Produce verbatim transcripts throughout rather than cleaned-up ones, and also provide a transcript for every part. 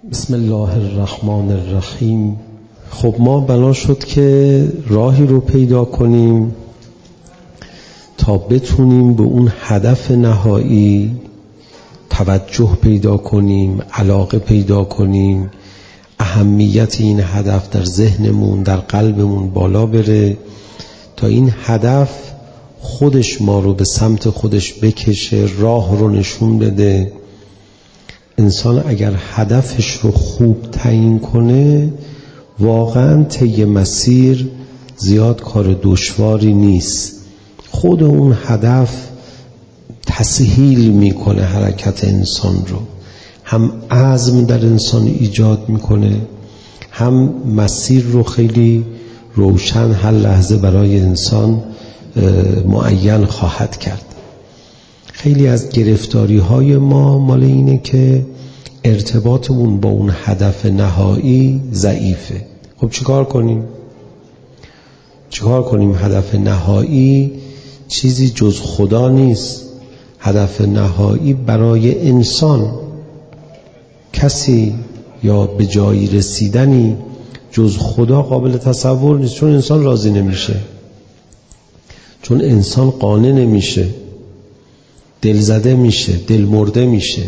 بسم الله الرحمن الرحیم. خب ما بنا شد که راهی رو پیدا کنیم تا بتونیم به اون هدف نهایی توجه پیدا کنیم، علاقه پیدا کنیم، اهمیت این هدف در ذهنمون، در قلبمون بالا بره تا این هدف خودش ما رو به سمت خودش بکشه، راه رو نشون بده. انسان اگر هدفش رو خوب تعیین کنه واقعا طی مسیر زیاد کار دشواری نیست. خود اون هدف تسهیل میکنه حرکت انسان رو، هم عزم در انسان ایجاد میکنه، هم مسیر رو خیلی روشن هر لحظه برای انسان معین خواهد کرد. خیلی از گرفتاری های ما مال اینه که ارتباطمون با اون هدف نهایی ضعیفه. خب چیکار کنیم؟ چیکار کنیم؟ هدف نهایی چیزی جز خدا نیست. هدف نهایی برای انسان کسی یا به جایی رسیدنی جز خدا قابل تصور نیست، چون انسان راضی نمیشه، چون انسان قانع نمیشه، دلزده میشه، دل مرده میشه.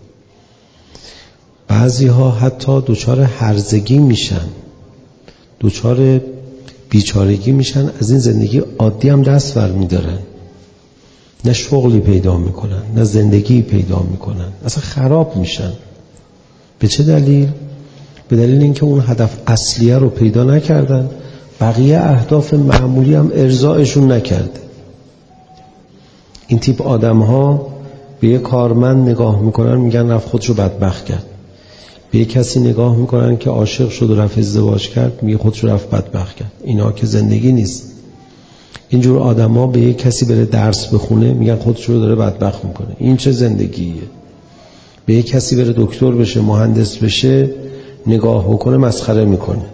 بعضی ها حتی دچار هرزگی میشن، دچار بیچارگی میشن، از این زندگی عادی هم دست بر میدارن، نه شغلی پیدا میکنن نه زندگی پیدا میکنن، اصلا خراب میشن. به چه دلیل؟ به دلیل اینکه اون هدف اصلیه رو پیدا نکردن، بقیه اهداف معمولی هم ارضایشون نکرده. این تیپ آدم ها به یک کارمند نگاه میکنن میگن رفت خودش رو بدبخت کرد، به یک کسی نگاه میکنن که عاشق شد و رفت ازدواج کرد میگه خودش رو رفت بدبخت کرد. اینا که زندگی نیست. اینجور آدم ها به یک کسی بره درس بخونه میگن خودش رو داره بدبخت میکنه. این چه زندگیه؟ به یک کسی بره دکتر بشه، مهندس بشه، نگاه بکنه مسخره میکنه.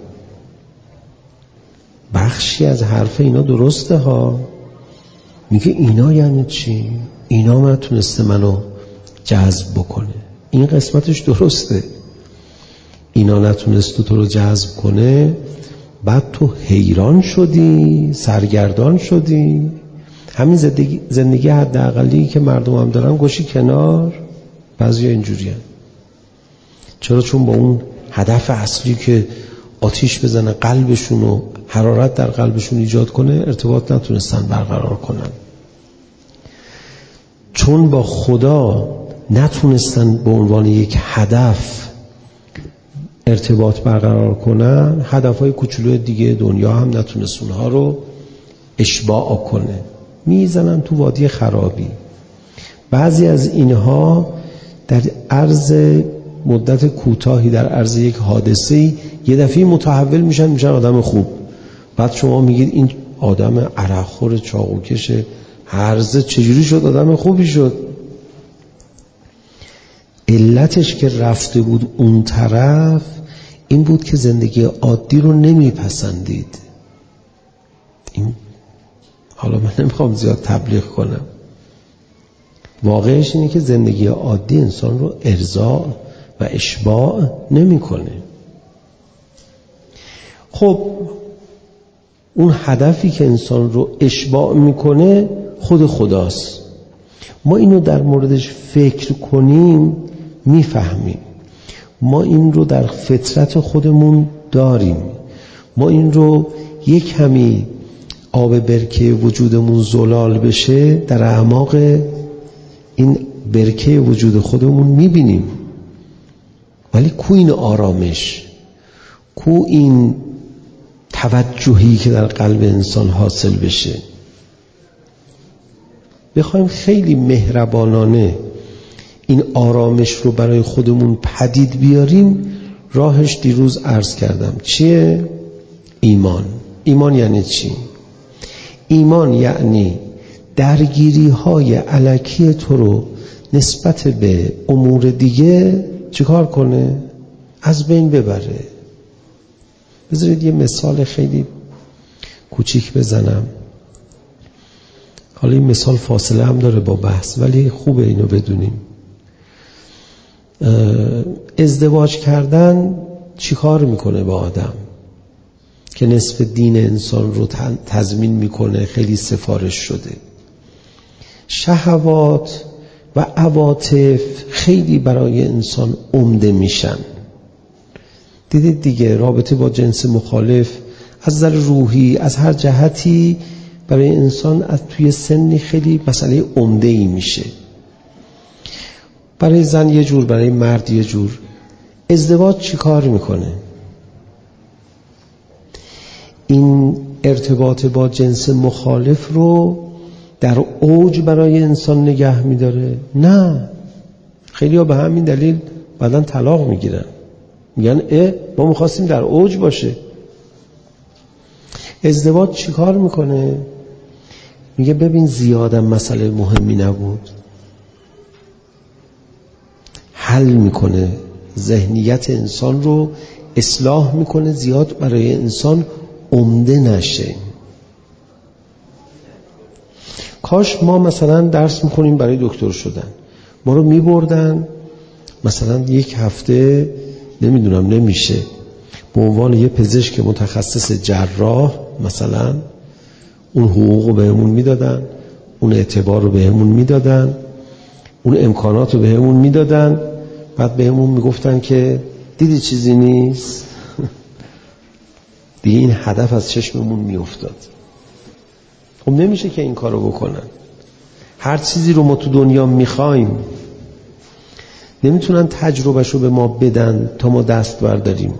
بخشی از حرف اینا درسته ها، میگه اینا یعنی چی؟ اینا نتونسته منو جذب بکنه. این قسمتش درسته، اینا نتونست تو رو جذب کنه، بعد تو حیران شدی، سرگردان شدی. همین زندگی, زندگی حداقلی که مردم هم دارن گوشی کنار. بعضی اینجوری هن. چرا؟ چون با اون هدف اصلی که آتیش بزنه قلبشون و حرارت در قلبشون ایجاد کنه ارتباط نتونستن برقرار کنن، چون با خدا نتونستن به عنوان یک هدف ارتباط برقرار کنن، هدفهای کوچولوی دیگه دنیا هم نتونست اونها رو اشباع کنه، میزنن تو وادی خرابی. بعضی از اینها در عرض مدت کوتاهی، در عرض یک حادثه‌ای یه دفعه متحول میشن میشن آدم خوب. بعد شما میگید این آدم عرقخور چاقوکش هرزه چجوری شد آدم خوبی شد؟ علتش که رفته بود اون طرف این بود که زندگی عادی رو نمیپسندید. این حالا من نمیخوام زیاد تبلیغ کنم، واقعش اینه که زندگی عادی انسان رو ارضاء و اشباع نمیکنه. خب اون هدفی که انسان رو اشباع میکنه خود خداست. ما اینو در موردش فکر کنیم میفهمیم. ما این رو در فطرت خودمون داریم. ما این رو یک کمی آب برکه وجودمون زلال بشه در اعماق این برکه وجود خودمون میبینیم. ولی کو این آرامش، کو این توجهی که در قلب انسان حاصل بشه؟ بخوایم خیلی مهربانانه این آرامش رو برای خودمون پدید بیاریم، راهش دیروز عرض کردم چیه؟ ایمان. ایمان یعنی چی؟ ایمان یعنی درگیری های الکی تو رو نسبت به امور دیگه چیکار کنه؟ از بین ببره. بذارید یه مثال خیلی کوچیک بزنم. حالا این مثال فاصله هم داره با بحث ولی خوبه اینو بدونیم. ازدواج کردن چی کار میکنه با آدم که نصف دین انسان رو تضمین میکنه؟ خیلی سفارش شده. شهوات و عواطف خیلی برای انسان عمده میشن. دیدید دیگه، رابطه با جنس مخالف از نظر روحی از هر جهتی برای انسان از توی سنی خیلی مسئله عمده ای میشه. برای زن یه جور، برای مرد یه جور. ازدواج چی کار میکنه؟ این ارتباط با جنس مخالف رو در اوج برای انسان نگه میداره؟ نه. خیلی ها به همین دلیل بعداً طلاق میگیرن، میگن اه ما میخواستیم در اوج باشه. ازدواج چی کار میکنه؟ میگه ببین زیادم مسئله مهمی نبود، حل میکنه، ذهنیت انسان رو اصلاح میکنه، زیاد برای انسان عمده نشه. کاش ما مثلا درس میکنیم برای دکتر شدن، ما رو میبردن مثلا یک هفته، نمیدونم نمیشه، به عنوان یه پزشک متخصص جراح مثلا اون حقوق رو بهمون میدادن، اون اعتبار رو بهمون میدادن، اون امکانات رو بهمون میدادن، بعد بهمون میگفتن که دیدی چیزی نیست. دیگه این هدف از چشممون میافتاد. خب نمیشه که این کارو بکنن. هر چیزی رو ما تو دنیا میخوایم نمیتونن تجربهش رو به ما بدن تا ما دست برداریم.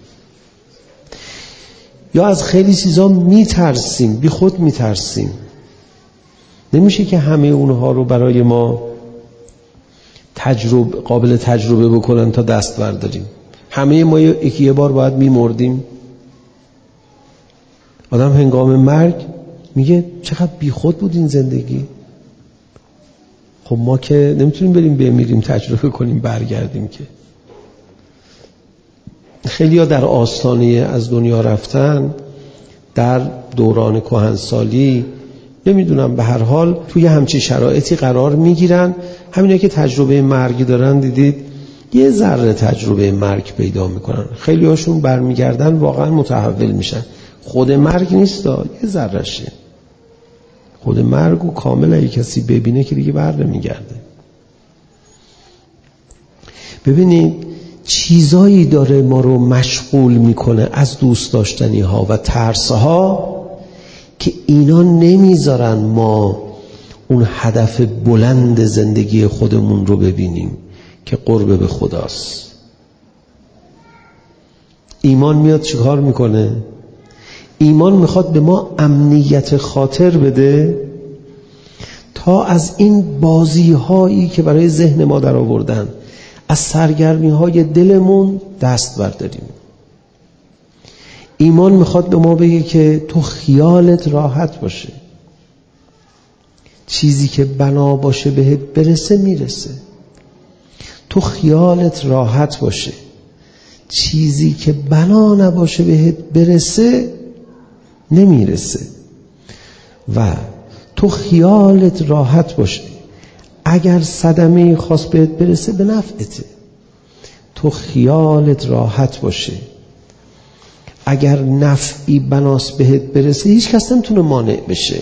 یا از خیلی چیزا میترسیم، بی خود میترسیم. نمیشه که همه اونها رو برای ما تجربه قابل تجربه بکنن تا دست برداریم. همه ما یکی یه بار باید میمردیم. آدم هنگام مرگ میگه چقدر بی خود بود این زندگی. خب ما که نمیتونیم بریم بمیریم تجربه کنیم برگردیم که. خیلی ها در آستانه از دنیا رفتن، در دوران کهنسالی، نمیدونم به هر حال توی همچین شرایطی قرار میگیرن. همینه که تجربه مرگی دارن، دیدید یه ذره تجربه مرگ پیدا میکنن. خیلی هاشون برمیگردن واقعا متحول میشن. خود مرگ نیست، یه ذرهشه. خود مرگ و کامل اگه کسی ببینه که دیگه بر نمیگرده. ببینید چیزایی داره ما رو مشغول میکنه از دوست داشتنی ها و ترس ها که اینا نمیذارن ما اون هدف بلند زندگی خودمون رو ببینیم که قرب به خداست. ایمان میاد چیکار میکنه؟ ایمان میخواد به ما امنیت خاطر بده تا از این بازی هایی که برای ذهن ما در آوردن، از سرگرمی های دلمون دست برداریم. ایمان میخواد به ما بگه که تو خیالت راحت باشه، چیزی که بنا باشه بهت برسه میرسه. تو خیالت راحت باشه، چیزی که بنا نباشه بهت برسه نمیرسه. و تو خیالت راحت باشه، اگر صدمه خاص بهت برسه به نفعته. تو خیالت راحت باشه، اگر نفعی بناس بهت برسه هیچ کس نمیتونه مانع بشه.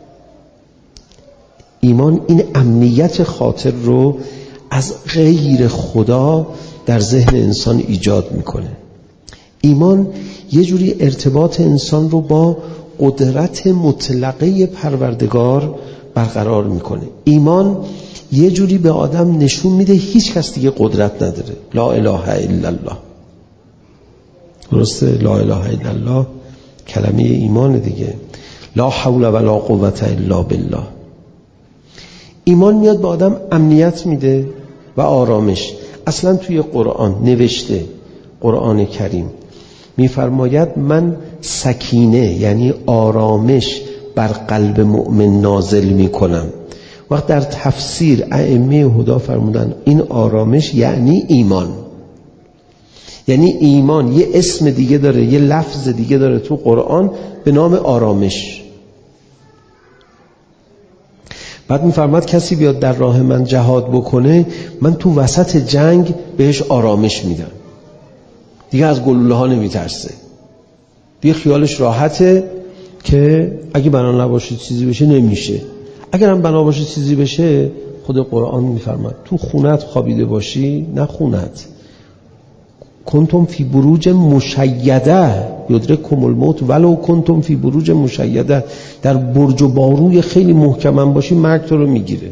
ایمان این امنیت خاطر رو از غیر خدا در ذهن انسان ایجاد میکنه. ایمان یه جوری ارتباط انسان رو با قدرت مطلقه پروردگار برقرار میکنه. ایمان یه جوری به آدم نشون میده هیچ کس دیگه قدرت نداره. لا اله الا الله. درسته؟ لا اله الا الله کلمه ایمان دیگه. لا حول ولا قوة الا بالله. ایمان میاد به آدم امنیت میده و آرامش. اصلا توی قرآن نوشته، قرآن کریم میفرماید من سکینه یعنی آرامش بر قلب مؤمن نازل میکنم. وقت در تفسیر ائمه هدا فرمودن این آرامش یعنی ایمان. یعنی ایمان یه اسم دیگه داره، یه لفظ دیگه داره تو قرآن به نام آرامش. بعد میفرماد کسی بیاد در راه من جهاد بکنه، من تو وسط جنگ بهش آرامش میدم، دیگه از گلوله ها نمیترسه، دیگه خیالش راحته که اگه بنا نباشه چیزی بشه نمیشه. اگر هم بنا باشه چیزی بشه، خود قرآن میفرماد تو خونت خوابیده باشی، نه خونت، کنتم فی بروج مشیده یدرککم الموت ولو کنتم فی بروج مشیده، در برج و باروی خیلی محکم باشی مرگ تو رو میگیره.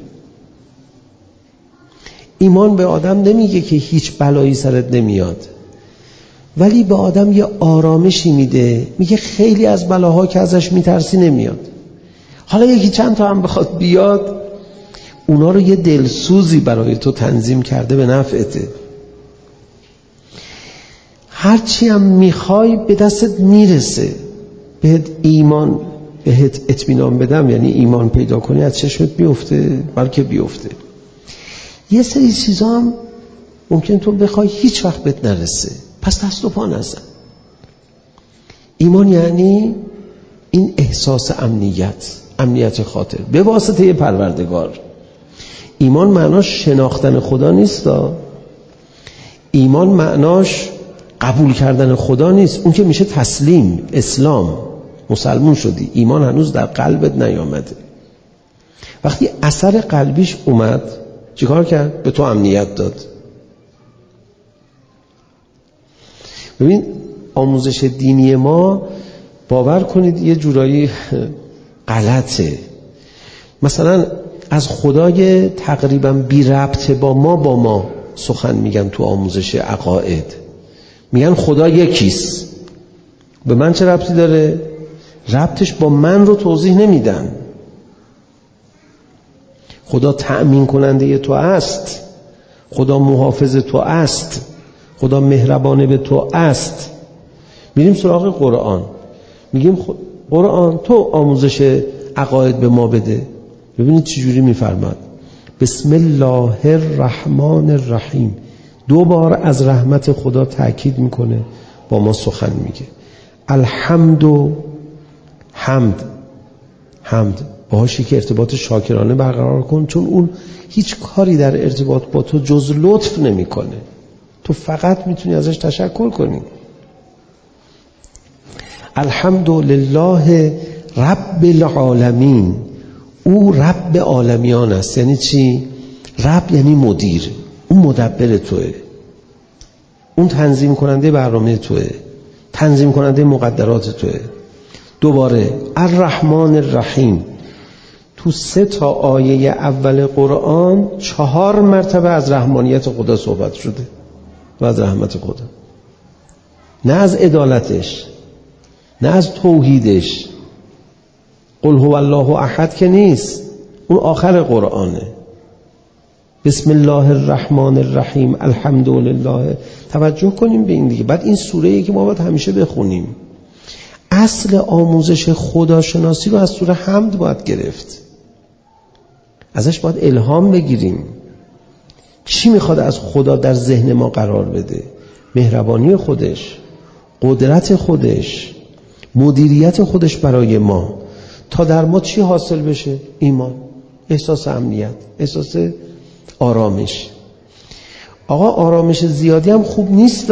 ایمان به آدم نمیگه که هیچ بلایی سرت نمیاد، ولی به آدم یه آرامشی میده، میگه خیلی از بلاها که ازش میترسی نمیاد. حالا یکی چند تا هم بخواد بیاد، اونا رو یه دلسوزی برای تو تنظیم کرده به نفعته. هرچی هم میخوای به دستت میرسه. بهت ایمان، بهت اطمینان بدم یعنی ایمان پیدا کنی، از چشمت میفته، بلکه بیفته. یه سری چیزا هم ممکن تو بخوای هیچ وقت بهت نرسه، پس دست و پا نزن. ایمان یعنی این احساس امنیت، امنیت خاطر به واسطه پروردگار. ایمان معناش شناختن خدا نیست. ایمان معناش قبول کردن خدا نیست، اون که میشه تسلیم، اسلام، مسلمون شدی، ایمان هنوز در قلبت نیامده. وقتی اثر قلبیش اومد چیکار کرد؟ به تو امنیت داد. ببین آموزش دینی ما باور کنید یه جورایی غلطه. مثلا از خدای تقریبا بی ربط با ما با ما سخن میگن تو آموزش عقاید، میگن خدا یکیست. به من چه ربطی داره؟ ربطش با من رو توضیح نمیدن. خدا تأمین کننده تو است، خدا محافظ تو است، خدا مهربانه به تو است. میریم سراغ قرآن، میگیم قرآن تو آموزش عقاید به ما بده. ببینید چجوری میفرماد، بسم الله الرحمن الرحیم. دو بار از رحمت خدا تأکید میکنه، با ما سخن میگه. الحمد، حمد، حمد باهاشی که ارتباط شاکرانه برقرار کن، چون اون هیچ کاری در ارتباط با تو جز لطف نمیکنه، تو فقط میتونی ازش تشکر کنی. الحمد لله رب العالمین، او رب عالمیان است. یعنی چی؟ رب یعنی مدیر، اون مدبر توه، اون تنظیم کننده برنامه توه، تنظیم کننده مقدرات توه. دوباره الرحمن الرحیم، تو سه تا آیه اول قرآن چهار مرتبه از رحمانیت خدا صحبت شده و از رحمت خدا، نه از عدالتش، نه از توحیدش. قل هو الله احد که نیست، اون آخر قرآنه. بسم الله الرحمن الرحیم الحمد لله. توجه کنیم به این دیگه. بعد این سوره‌ای که ما باید همیشه بخونیم. اصل آموزش خداشناسی رو از سوره حمد باید گرفت، ازش باید الهام بگیریم. چی میخواد از خدا در ذهن ما قرار بده؟ مهربانی خودش، قدرت خودش، مدیریت خودش برای ما، تا در ما چی حاصل بشه؟ ایمان، احساس امنیت، احساس آرامش. آقا آرامش زیادی هم خوب نیست.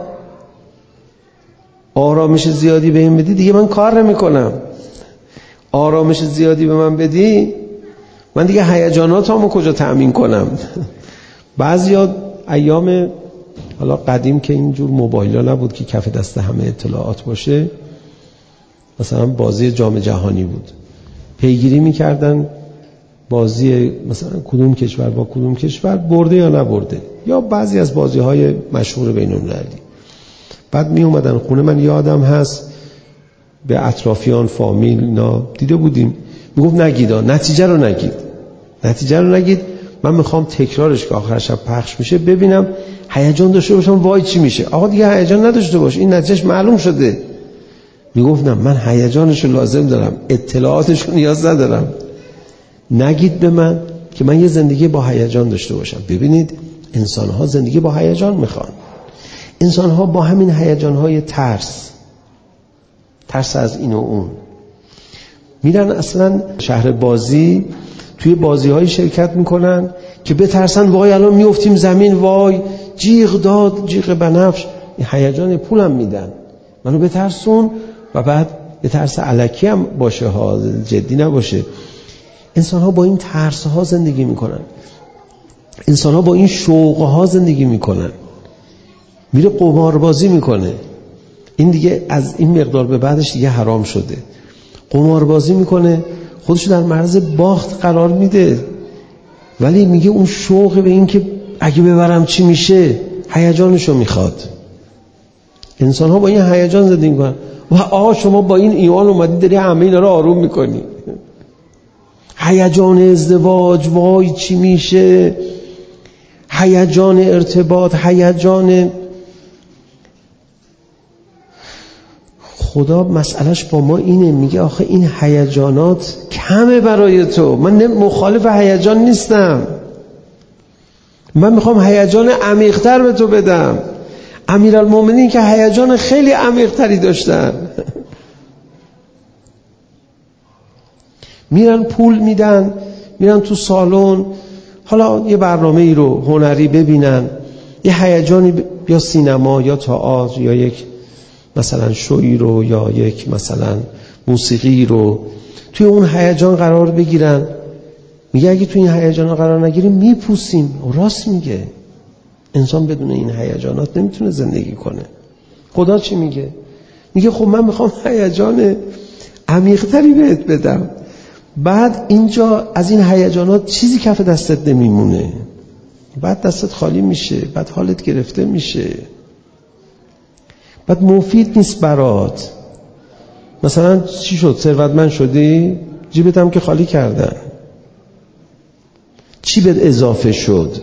آرامش زیادی به این بدی دیگه من کار نمی کنم. آرامش زیادی به من بدی من دیگه هیجاناتمو کجا تأمین کنم؟ بعضیا ایام حالا قدیم که اینجور موبایلا نبود که کف دست همه اطلاعات باشه، مثلا بازی جام جهانی بود، پیگیری میکردن بازی مثلا کدوم کشور با کدوم کشور برده یا نبرده، یا بعضی از بازی‌های مشهور بین‌المللی. بعد می اومدن خونه، من یادم هست به اطرافیان، فامیل اینا دیده بودیم، میگفت نگید، نتیجه رو نگید، نتیجه رو نگید، من میخوام تکرارش که آخر شب پخش میشه ببینم هیجان داشته باشم وای چی میشه. آقا دیگه هیجان نداشته باش، این نتیجهش معلوم شده. میگفتم من هیجانش رو لازم دارم، اطلاعاتش رو نیاز ندارم، نگید به من که من یه زندگی با هیجان داشته باشم. ببینید انسان‌ها زندگی با هیجان میخوان. انسان‌ها با همین هیجان‌های ترس، ترس از این و اون، میرن اصلا شهر بازی توی بازی‌های شرکت میکنن که بترسن وای الان میافتیم زمین، وای جیغ داد جیغ بنفش. این هیجان پولم میدن منو بترسون و بعد به ترس الکی هم باشه ها، جدی نباشه. انسان ها با این ترس ها زندگی میکنن، انسان ها با این شوق ها زندگی میکنن. میره قماربازی میکنه، این دیگه از این مقدار به بعدش دیگه حرام شده. قماربازی میکنه، خودشو در معرض باخت قرار میده، ولی میگه اون شوق به این که اگه ببرم چی میشه، هیجانشو میخواد. انسان ها با این هیجان زندگی میکنن. و آقا شما با این ایمان اومدی داری همه اینا رو آروم میکنی. هیجان ازدواج، وای چی میشه، هیجان ارتباط، هیجان. خدا مسئلهش با ما اینه، میگه آخه این هیجانات کمه برای تو. من مخالف هیجان نیستم، من میخوام هیجان عمیق‌تر به تو بدم. امیرالمومنین که هیجان خیلی عمیق‌تری داشتن، میرن پول میدن، میرن تو سالن، حالا یه برنامه ای رو هنری ببینن، یه هیجانی ب... یا سینما یا تئاتر یا یک مثلا شویی رو یا یک مثلا موسیقی رو توی اون هیجان قرار بگیرن. میگه اگه توی این هیجان قرار نگیریم میپوسیم. راست میگه، انسان بدون این هیجانات نمیتونه زندگی کنه. خدا چی میگه؟ میگه خب من میخوام هیجان عمیق‌تری بهت بدم. بعد اینجا از این هیجانات چیزی کف دستت نمیمونه، بعد دستت خالی میشه، بعد حالت گرفته میشه، بعد مفید نیست برات. مثلا چی شد؟ ثروتمند شدی، جیبت هم که خالی کردن، چی بهت اضافه شد؟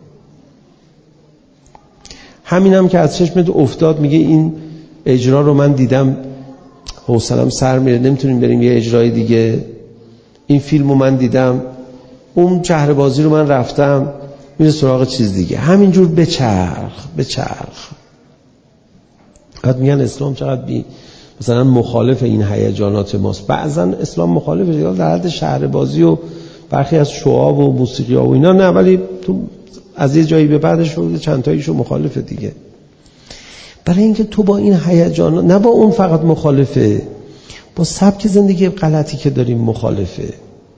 همینم که از چشمت افتاد، میگه این اجرا رو من دیدم حوصله‌ام سر میره، نمیتونیم بریم یه اجرای دیگه. این فیلم رو من دیدم، اون چهره بازی رو من رفتم، میره سراغ چیز دیگه. همینجور بچرخ بچرخ. بعد میگن اسلام چقدر بی مثلا مخالف این هیجانات ماست. بعضا اسلام مخالفه در حد شهر بازی و برخی از شعاب و موسیقی ها و اینا نه، ولی تو از یه جایی به بعدش رو چند تاییشو مخالفه دیگه. برای اینکه تو با این هیجانات، نه با اون فقط مخالفه، با سبک زندگی غلطی که داریم مخالفه.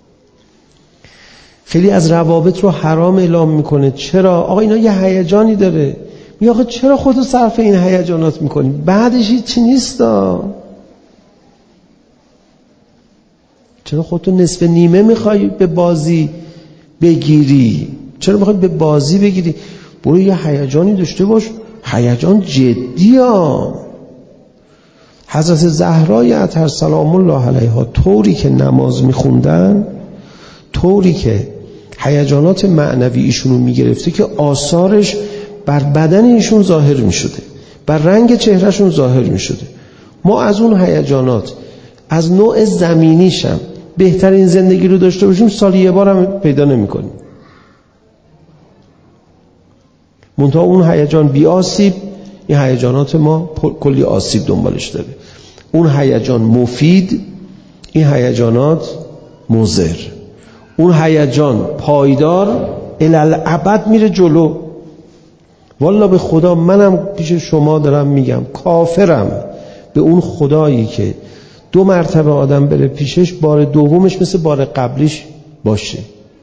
خیلی از روابط رو حرام اعلام میکنه. چرا؟ آقا اینا یه هیجانی داره. میگه آقا چرا خودتو صرف این هیجانات میکنی؟ بعدش هیچی نیستا. چرا خودتو نصف نیمه میخوای به بازی بگیری؟ چرا میخوای به بازی بگیری؟ برو یه هیجانی داشته باش، هیجان جدی ها. حضرت زهرای اطهر سلام الله علیها طوری که نماز میخوندن، طوری که هیجانات معنوی ایشونو میگرفته که آثارش بر بدن ایشون ظاهر میشده، بر رنگ چهرهشون ظاهر میشده. ما از اون هیجانات از نوع زمینیشم بهترین زندگی رو داشته باشیم، سالی یه بار هم پیدا نمی‌کنیم. منتها اون هیجان بی آسیب، این هیجانات ما کلی آسیب دنبالش داره. اون هیجان مفید، این هیجانات مضر. اون هیجان پایدار، الالعبد میره جلو. والله به خدا منم پیش شما دارم میگم کافرم به اون خدایی که دو مرتبه آدم بره پیشش، بار دومش مثل بار قبلیش باشه.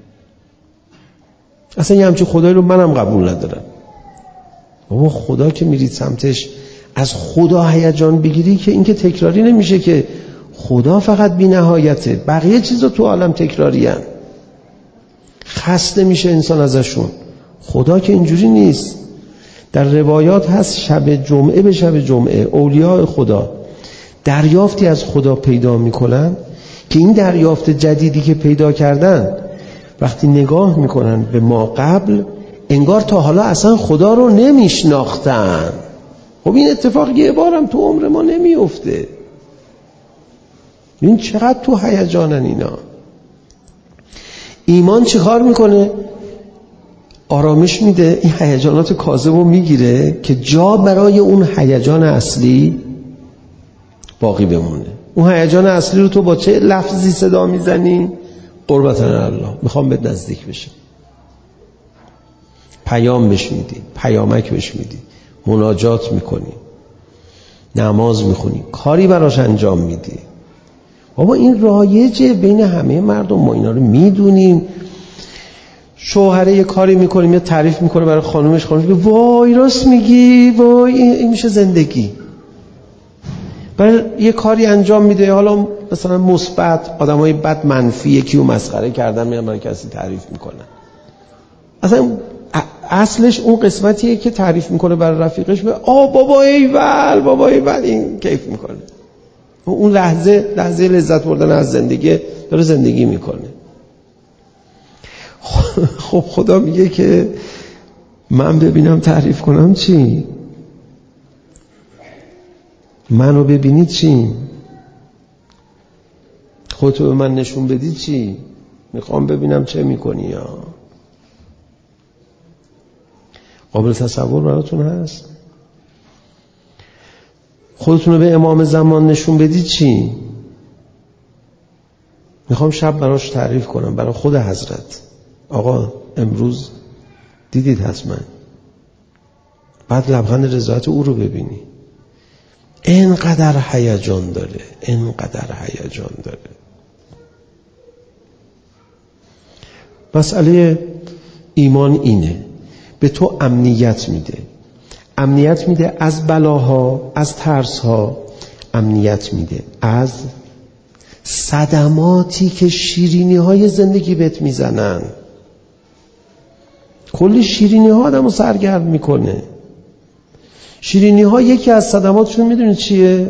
اصلا یه همچین خدایی رو منم قبول ندارم. بابا خدا که میرید سمتش از خدا هیجان بگیری که این که تکراری نمیشه، که خدا فقط بی نهایته، بقیه چیزا تو عالم تکراری هن. خسته میشه انسان ازشون. خدا که اینجوری نیست. در روایات هست شب جمعه به شب جمعه اولیاء خدا دریافتی از خدا پیدا میکنن که این دریافت جدیدی که پیدا کردن وقتی نگاه میکنن به ما قبل، انگار تا حالا اصلا خدا رو نمیشناختن. خب این اتفاق یه بارم تو عمر ما نمیفته. این چقدر تو هیجانن اینا. ایمان چه کار میکنه؟ آرامش میده، این هیجانات کاذب رو میگیره که جا برای اون هیجان اصلی باقی بمونه. اون هیجان اصلی رو تو با چه لفظی صدا میزنی؟ قربتن الله، میخوام به نزدیک بشم. پیام بهش میدی، پیامک بهش میدی، مناجات میکنی، نماز میخونی، کاری براش انجام میدی. بابا این رایجه بین همه مردم، ما اینا رو میدونیم. شوهره یه کاری میکنیم، یه تعریف میکنه برای خانومش، خانومش میگه وای راست میگی، وای این میشه زندگی. برای یه کاری انجام میده، حالا مثلا مثبت، آدمای بد منفی یکی رو مسخره کردن میان برای کسی تعریف میکنن. اصلا اصلش اون قسمتیه که تعریف میکنه برای رفیقش، به آ بابا ایول، بابا ایول، این کیف میکنه. اون لحظه لحظه لذت بردن از زندگی، داره زندگی میکنه. خب خدا میگه که من ببینم تعریف کنم چی؟ منو ببینی چی؟ خودتو به من نشون بدی چی؟ میخوام ببینم چه میکنی. یا قابل تصور براتون هست؟ خودتون رو به امام زمان نشون بدی چی؟ میخوام شب براش تعریف کنم، برای خود حضرت. آقا امروز دیدید حتما، بعد لبخند رضایت او رو ببینی. اینقدر هیجان داره، اینقدر هیجان داره. مسئله ایمان اینه، به تو امنیت میده. امنیت میده از بلاها، از ترسها، امنیت میده از صدماتی که شیرینی های زندگی بهت میزنن. کلی شیرینی ها آدمو سرگرم میکنه. شیرینی ها یکی از صدماتشون میدونید چیه؟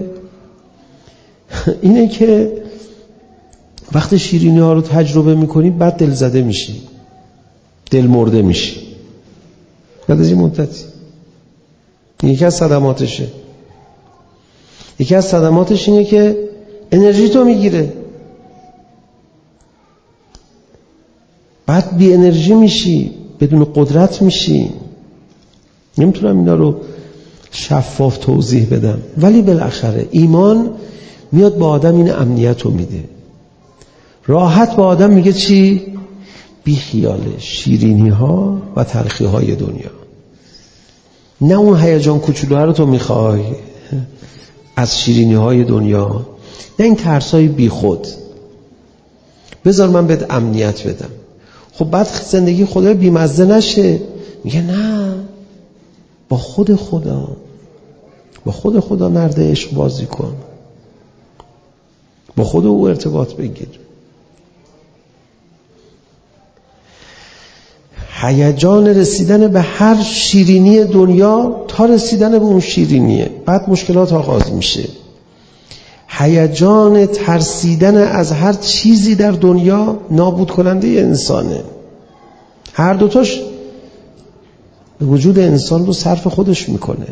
اینه که وقتی شیرینی ها رو تجربه میکنی بعد دل زده میشی، دل مرده میشی بعد از این مدتی. یکی از صدماتشه. یکی از صدماتش اینه که انرژی تو میگیره، بعد بی انرژی میشی، بدون قدرت میشی. نمیتونم اینا رو شفاف توضیح بدم، ولی بالاخره ایمان میاد با آدم این امنیت رو میده. راحت با آدم میگه چی؟ بی خیاله شیرینی ها و تلخی های دنیا. نه اون هیجان کوچولوها رو تو میخوای از شیرینی های دنیا، نه این ترس های بی خود. بذار من بهت امنیت بدم. خب بعد زندگی خدا بی مزه نشه. میگه نه، با خود خدا، با خود خدا نرد عشق بازی کن، با خود او ارتباط بگیر. هیجان رسیدن به هر شیرینی دنیا تا رسیدن به اون شیرینیه، بعد مشکلات آغاز میشه. هیجان ترسیدن از هر چیزی در دنیا نابود کننده انسانه. هر دوتاش وجود انسان رو صرف خودش میکنه.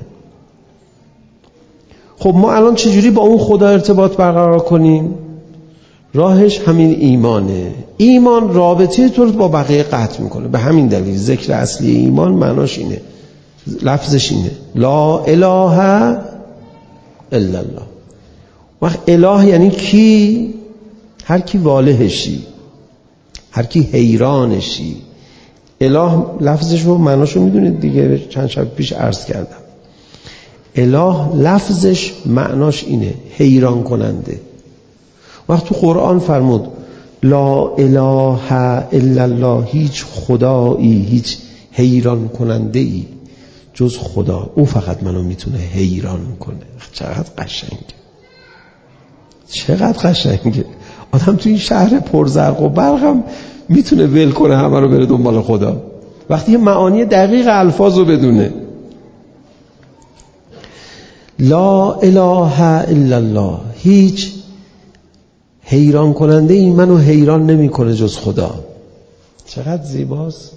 خب ما الان چجوری با اون خدا ارتباط برقرار کنیم؟ راهش همین ایمانه. ایمان رابطه تو رو با بقیه قطع میکنه. به همین دلیل ذکر اصلی ایمان معناش اینه، لفظش اینه، لا اله الا الله. وقت اله یعنی کی؟ هر کی والهشی، هر کی حیرانشی. اله لفظش رو معناش رو میدونید دیگه، چند شب پیش عرض کردم. اله لفظش معناش اینه، حیران کننده. وقت تو قرآن فرمود لا اله الا الله، هیچ خدایی، هیچ حیران کننده ای جز خدا. او فقط منو میتونه حیران کنه. چقدر قشنگه، چقدر قشنگه. آدم تو این شهر پرزرق و برقم میتونه ول کنه همه رو بره دنبال خدا وقتی یه معانی دقیق الفاظ رو بدونه. لا اله الا الله، هیچ حیران کننده این منو حیران نمیکنه جز خدا. چقدر زیباست.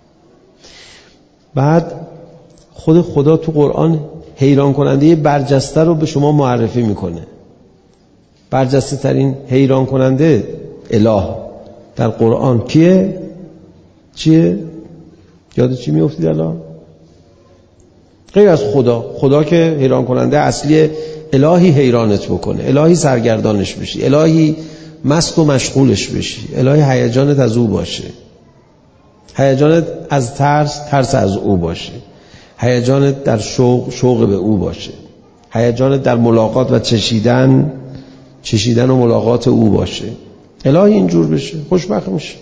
بعد خود خدا تو قرآن حیران کننده برجسته رو به شما معرفی میکنه. برجسته ترین حیران کننده اله در قرآن کیه؟ چیه؟ یاد چی میافتید الان؟ غیر از خدا. خدا که حیران کننده اصلی، الهی حیرانت بکنه، الهی سرگردانش بشی، الهی مست و مشغولش بشی. الهی هیجانت از او باشه، هیجانت از ترس ترس از او باشه، هیجانت در شوق شوق به او باشه، هیجانت در ملاقات و چشیدن چشیدن و ملاقات او باشه. الهی اینجور بشه، خوشبخت میشه.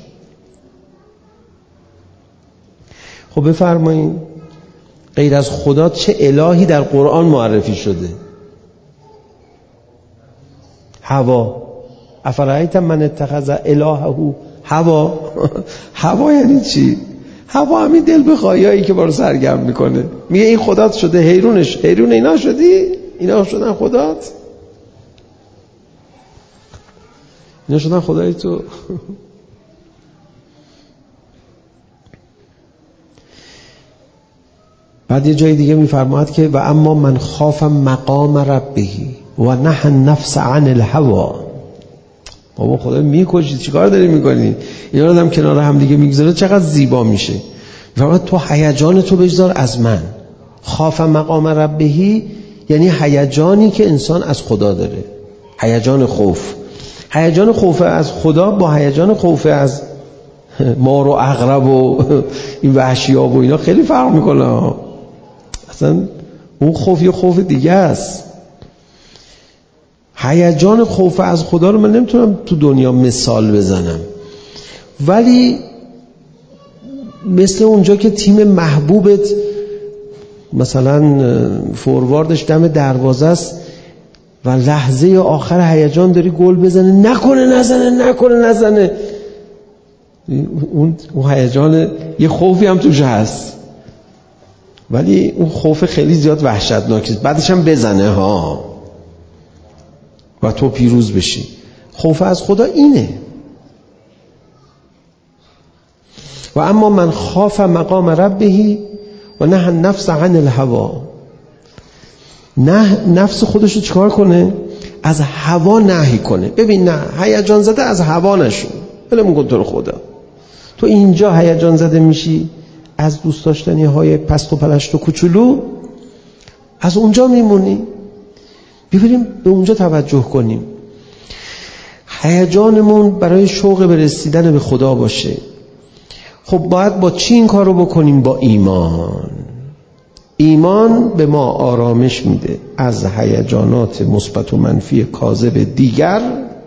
خب بفرمایید غیر از خدا چه الهی در قرآن معرفی شده؟ هوا. افرایت من اتخذ الهه هوا. هوا یعنی چی؟ هوا همین دل بخواهیایی که بارو سرگرم میکنه. میگه این خدات شده، حیرونش حیرون اینا شدی؟ اینا شدن خدات؟ اینا شدن خدای تو؟ بعد یه جای دیگه میفرماید که و اما من خاف مقام ربه و نهى النفس عن الهوى. بابا خدا میکشید، چیکار داری میکنی؟ اینا رو هم کنار هم دیگه میگذاره چقدر زیبا میشه. میفرماید تو هیجان تو بگذار از من. خاف مقام ربه یعنی هیجانی که انسان از خدا داره، هیجان خوف. هیجان خوف از خدا با هیجان خوف از مار و عقرب و این وحشیاب و اینا خیلی فرق میکنه. اصلا اون خوف یه خوف دیگه است. هیجان خوف از خدا رو من نمیتونم تو دنیا مثال بزنم، ولی مثل اونجا که تیم محبوبت مثلا فورواردش دم دروازه است و لحظه آخر هیجان داری گل بزنه، نکنه نزنه نکنه نزنه، اون اون هیجان یه خوفی هم توش هست، ولی اون خوف خیلی زیاد وحشتناکه. بعدش هم بزنه ها و تو پیروز بشی. خوف از خدا اینه. و اما من خاف مقام ربه و نهى النفس عن الهوى. نه نفس خودش رو چیکار کنه؟ از هوا نهی کنه. ببین نه هیجان زده از هوا نشو، بلمون کن تو رو خدا. تو اینجا هیجان زده میشی از دوست داشتنی های پست و پلشت و کوچولو، از اونجا میمونی. ببینیم به اونجا توجه کنیم. هیجانمون برای شوق به رسیدن به خدا باشه. خب باید با چی این کار رو بکنیم؟ با ایمان. ایمان به ما آرامش میده از هیجانات مثبت و منفی کاذب دیگر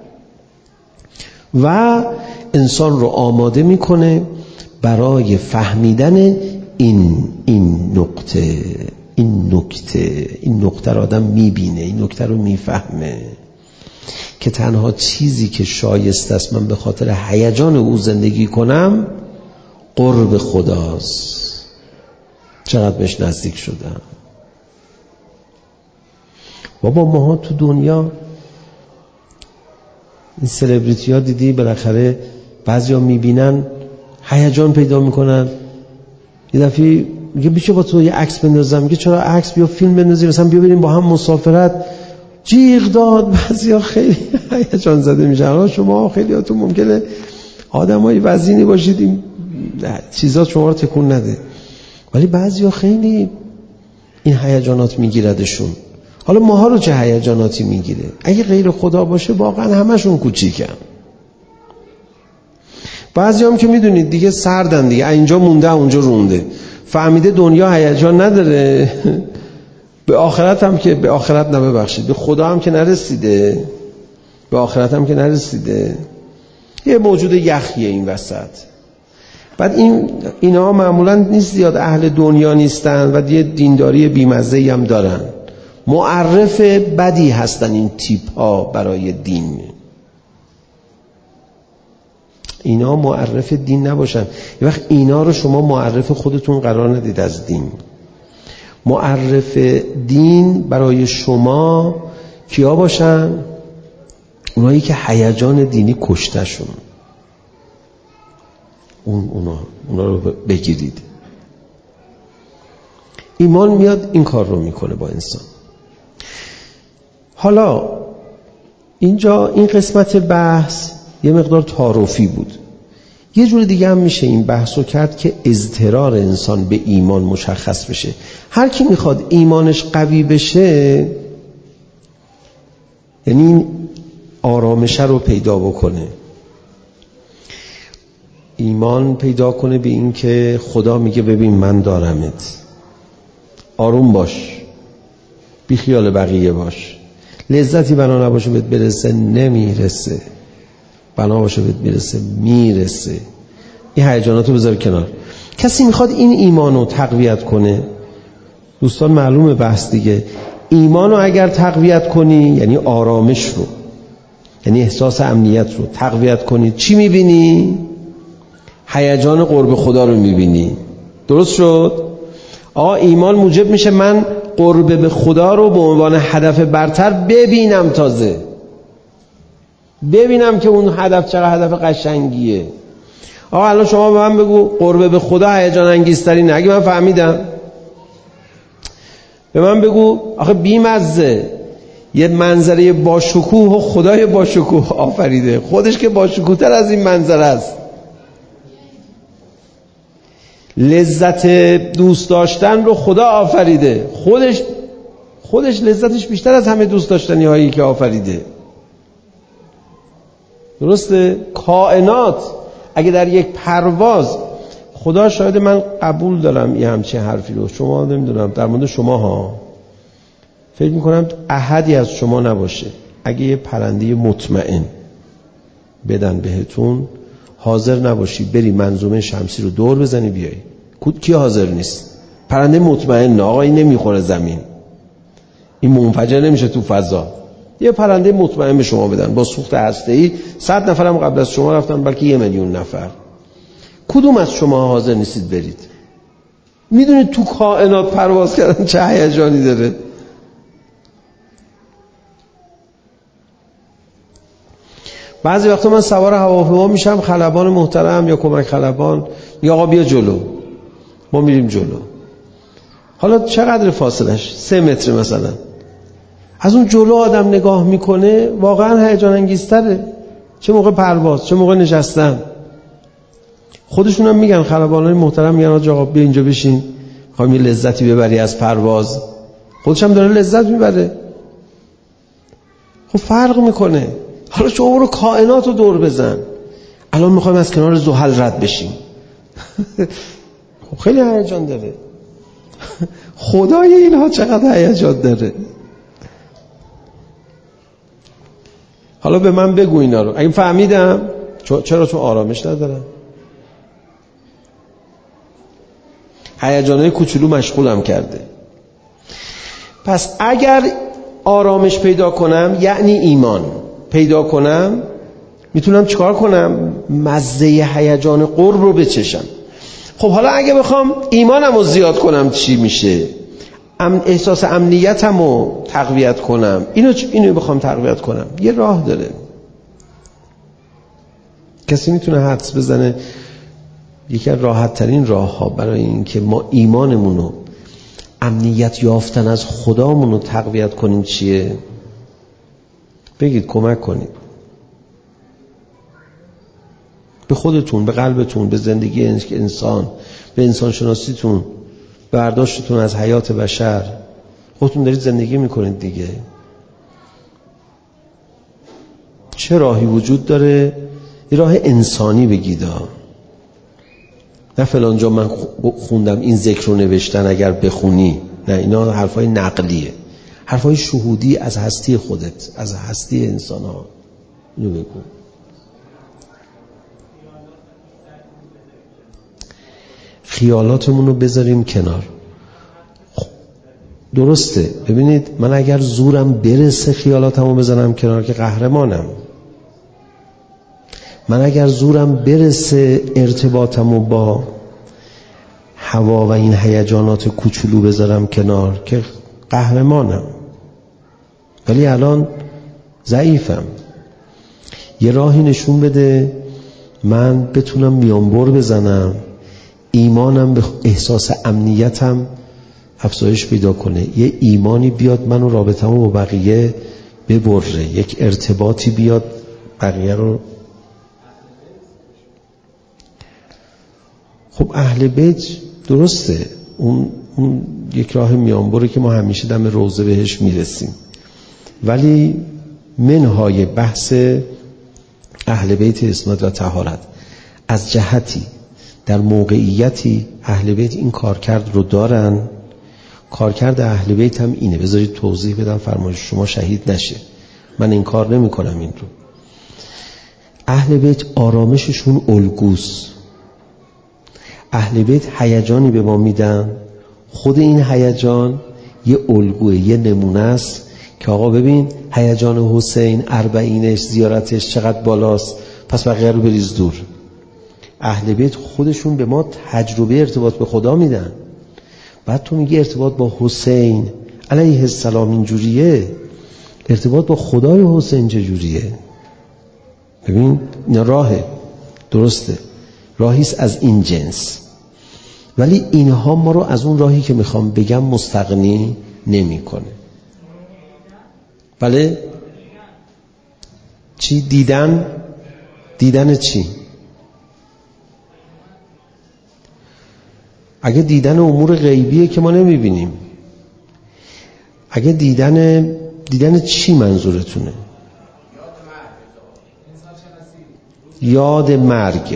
و انسان رو آماده میکنه برای فهمیدن این این نقطه این نکته این نقطه رو آدم میبینه، این نکته رو میفهمه که تنها چیزی که شایسته است من به خاطر هیجان او زندگی کنم قرب خداست. چقدر بهش نزدیک شدم. بابا ماها تو دنیا این سلبریتی ها دیدی بالاخره بعضی ها میبینن هیجان پیدا میکنن، یه دفعه میگه بیشه با تو یه عکس بندازم، میگه چرا عکس، بیا فیلم بندازیم مثلا بیا بریم با هم مسافرت، جیغ داد. بعضی ها خیلی هیجان زده میشن. شما خیلی هاتون ممکنه آدمای وزینی باشید این چیزا شما رو تکون نده، ولی بعضی ها خیلی این هیجانات میگیردشون. حالا ماها رو چه هیجاناتی میگیره؟ اگه غیر خدا باشه واقعا همشون کوچیکن. بعضی هم که میدونید دیگه سردن دیگه، اینجا مونده اونجا رونده، فهمیده دنیا هیجان نداره. به آخرت هم که به آخرت نببخشید به خدا هم که نرسیده، به آخرت هم که نرسیده، یه موجود یخیه این وسط. بعد این اینا معمولا نیست زیاد اهل دنیا نیستن و یه دینداری بیمزه‌ای هم دارن، معرف بدی هستن این تیپ ها برای دین. اینا معرف دین نباشن. یه وقت اینا رو شما معرف خودتون قرار ندید از دین. معرف دین برای شما کیا باشن؟ اونایی که هیجان دینی کشتشون، اون اونا اونا رو بگیرید. ایمان میاد این کار رو میکنه با انسان. حالا اینجا این قسمت بحث یه مقدار تعارفی بود. یه جور دیگه هم میشه این بحث رو کرد که اضطرار انسان به ایمان مشخص بشه. هر کی میخواد ایمانش قوی بشه، یعنی آرامش رو پیدا بکنه، ایمان پیدا کنه به این که خدا میگه ببین من دارمت، آروم باش، بی خیال بقیه باش، لذتی بنا نباشه بهت برسه نمیرسه، بنا باشه بهت برسه میرسه. این هیجاناتو بذار کنار. کسی میخواد این ایمانو تقویت کنه، دوستان معلومه بحث دیگه، ایمانو اگر تقویت کنی یعنی آرامش رو، یعنی احساس امنیت رو تقویت کنی، چی میبینی؟ هیجان قرب خدا رو میبینی. درست شد؟ آقا ایمان موجب میشه من قرب به خدا رو به عنوان هدف برتر ببینم، تازه ببینم که اون هدف چقدر هدف قشنگیه. آقا الان شما به من بگو قرب به خدا هیجان انگیزترینه، اگه من فهمیدم به من بگو آخه بی‌مزه یه منظره با شکوه و خدای با شکوه آفریده، خودش که با شکوه تر از این منظره است. لذت دوست داشتن رو خدا آفریده، خودش خودش لذتش بیشتر از همه دوست داشتنی هایی که آفریده. درسته؟ کائنات اگه در یک پرواز، خدا شاید من قبول دارم یه همچین حرفی رو، شما نمیدونم در مورد شما ها فکر میکنم احدی از شما نباشه اگه یه پرنده مطمئن بدن بهتون حاضر نباشی بری منظومه شمسی رو دور بزنی بیایی. کی حاضر نیست؟ پرنده مطمئن نه آقا این نمیخوره زمین، این منفجر نمیشه تو فضا. یه پرنده مطمئن به شما بدن با سوخت هسته‌ای، صد نفرم قبل از شما رفتن بلکه یه میلیون نفر، کدوم از شما حاضر نیستید برید؟ میدونید تو کائنات پرواز کردن چه هیجانی داره؟ بعضی وقتا من سوار هواپیما میشم، خلبان محترم یا کمک خلبان یا آقا بیا جلو، ما میریم جلو. حالا چقدر فاصلش؟ سه متر مثلا. از اون جلو آدم نگاه میکنه واقعا هیجان انگیزتره، چه موقع پرواز چه موقع نشستن. خودشون هم میگن، خلبانای محترم میگن آقا بیا اینجا بشین، میخوایم یه لذتی ببری از پرواز. خودش هم داره لذت میبره. خب فرق میکنه. حالا شما برو کائنات رو دور بزن، الان میخوایم از کنار زحل رد بشیم. خب خیلی هیجان داره. خدای اینها چقدر هیجان داره. حالا به من بگو اینا رو، اگه فهمیدم چرا تو آرامش ندارم؟ هیجانای کوچولو مشغولم کرده. پس اگر آرامش پیدا کنم یعنی ایمان پیدا کنم، میتونم چیکار کنم؟ مزه هیجان قرب رو بچشم. خب حالا اگه بخوام ایمانم رو زیاد کنم چی میشه؟ ام احساس امنیتم رو تقویت کنم. اینو اینو بخوام تقویت کنم یه راه داره. کسی میتونه حدس بزنه یکی از راحت ترین راه ها برای این که ما ایمانمون رو، امنیت یافتن از خدامون رو تقویت کنیم چیه؟ بگید، کمک کنید به خودتون، به قلبتون، به زندگی انسان، به انسان شناسیتون، به برداشتتون از حیات بشر. خودتون دارید زندگی میکنید دیگه. چه راهی وجود داره؟ یه راه انسانی بگید، نه فلان جا من خوندم این ذکر رو نوشتن اگر بخونی. نه، اینا حرفای نقلیه، حرفای شهودی از هستی خودت، از هستی انسان ها. اینو بگو. خیالاتمون رو بذاریم کنار. درسته، ببینید من اگر زورم برسه خیالاتمو بذارم کنار که قهرمانم. من اگر زورم برسه ارتباطمو با هوا و این هیجانات کوچولو بذارم کنار که قهرمانم. ولی الان ضعیفم. یه راهی نشون بده من بتونم میانبر بزنم، ایمانم به احساس امنیتم افزایش پیدا کنه، یه ایمانی بیاد منو رابطه‌مو با بقیه ببره، یک ارتباطی بیاد بقیه رو. خب اهل بیت درسته، اون, اون یک راه میانبره که ما همیشه دم روضه بهش میرسیم، ولی منهای بحث اهل بیت اسناد و طهارت. از جهتی در موقعیتی اهل بیت این کارکرد رو دارن. کارکرد اهل بیت هم اینه. بذارید توضیح بدم فرمایش شما شهید نشه. من این کار نمی کنم این رو. اهل بیت آرامششون الگوست. اهل بیت هیجانی به ما میدن، خود این هیجان یه الگوه، یه نمونه است که آقا ببین هیجان حسین اربعینش زیارتش چقدر بالاست، پس بقیه رو بریز دور. اهل بیت خودشون به ما تجربه ارتباط به خدا میدن. بعد تو میگی ارتباط با حسین علیه السلام اینجوریه، ارتباط با خدای حسین چجوریه؟ ببین اینا راهه، درسته، راهیست از این جنس، ولی اینها ما رو از اون راهی که میخوام بگم مستغنی نمی کنه. بله چی؟ دیدن دیدن چی؟ اگه دیدن امور غیبیه که ما نمیبینیم، اگه دیدن دیدن چی منظورتونه؟ یاد مرگ.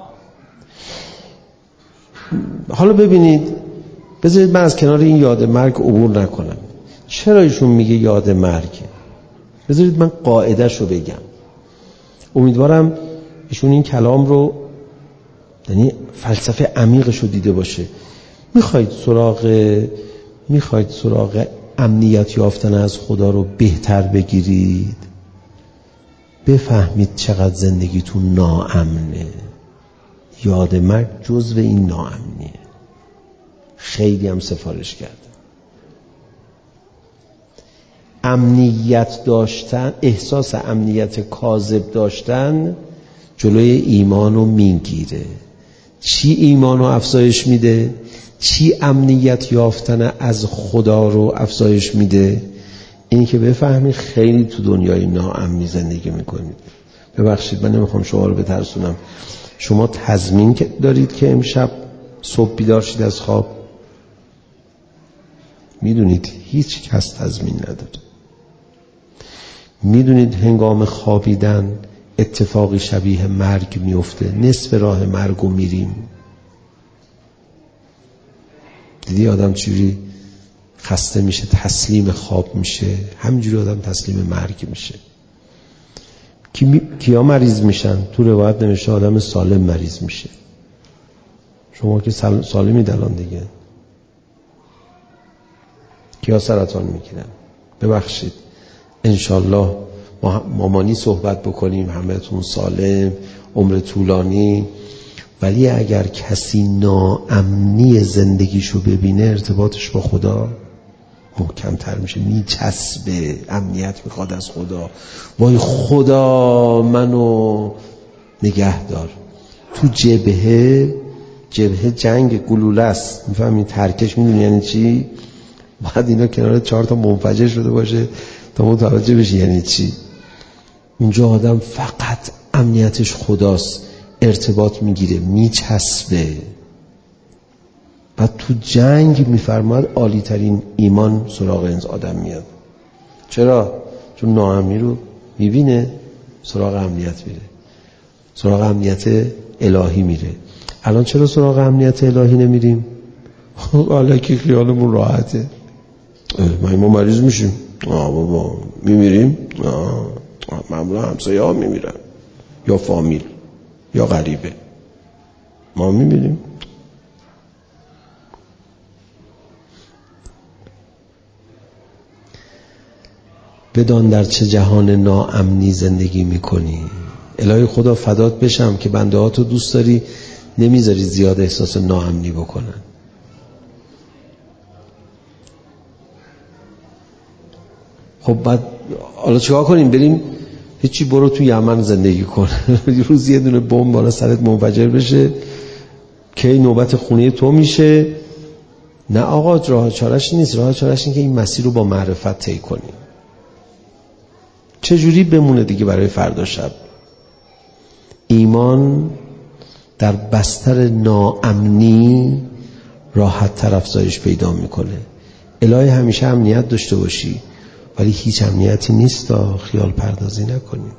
حالا ببینید، بذارید من از کنار این یاد مرگ عبور نکنم. چرا ایشون میگه یاد مرگ؟ بذارید من قاعده‌شو بگم. امیدوارم ایشون این کلام رو، یعنی فلسفه عمیقش رو دیده باشه. میخواید سراغ میخواید سراغ امنیت یافتن از خدا رو بهتر بگیرید، بفهمید چقدر زندگیتون ناامنه. یاد مرگ جزو این ناامنیه. خیلی هم سفارش کرده. امنیت داشتن، احساس امنیت کاذب داشتن جلوی ایمانو میگیره. چی ایمانو افزایش میده؟ چی امنیت یافتن از خدا رو افزایش میده؟ این که بفهمی خیلی تو دنیای ناامنی زندگی میکنید. ببخشید من نمیخوام شما رو بترسونم. شما تضمین دارید که امشب صبح بیدار شید از خواب؟ میدونید هیچ کس تضمین نداره. میدونید هنگام خوابیدن اتفاقی شبیه مرگ میفته، نصف راه مرگو میریم. دیدی آدم چجوری خسته میشه، تسلیم خواب میشه، همینجوری آدم تسلیم مرگ میشه. کی می... کیا مریض میشن؟ تو روایت نمیشه آدم سالم مریض میشه. شما که سال... سالمید الان دیگه. کیا سرطان میگیرن؟ ببخشید انشالله ما مامانی صحبت بکنیم، همه‌تون سالم، عمر طولانی. ولی اگر کسی ناامنی زندگیشو ببینه، ارتباطش با خدا محکم‌تر میشه، میچسبه، امنیت میخواد از خدا. وای خدا منو نگه دار. تو جبهه جبهه جنگ گلوله است، میفهمی؟ ترکش میدونی یعنی چی؟ باید اینا کنار چهار تا منفجر شده باشه تا متوجه بشی یعنی چی. اونجا آدم فقط امنیتش خداست، ارتباط میگیره، میچسبه. بعد تو جنگ میفرماد عالی ترین ایمان سراغ این آدم میاد. چرا؟ چون ناامنی رو میبینه، سراغ امنیت میره، سراغ امنیت الهی میره. الان چرا سراغ امنیت الهی نمیریم؟ حالا که خیالمون راحته. ما ما مریض میشیم، آه بابا میمیریم، آه معمولا همسایه ها میمیرن یا فامیل یا غریبه، ما میمیریم. بدان در چه جهان ناامنی زندگی میکنی. الهی خدا فدات بشم که بنده ها تو دوست داری، نمیذاری زیاد احساس ناامنی بکنن. خب بعد حالا چیکار کنیم؟ بریم هیچی، برو تو یمن زندگی کن. روز یه دونه بمب بالا سرت منفجر بشه، کی نوبت خونه تو میشه؟ نه آقا، راه چاره‌اش نیست. راه چاره‌اش این که این مسیر رو با معرفت طی کنیم. چجوری بمونه دیگه برای فردا شب؟ ایمان در بستر ناامنی راحت تر افزایش پیدا میکنه. الهی همیشه امنیت داشته باشی، ولی هیچ امنیتی نیست تا خیال پردازی نکنیم.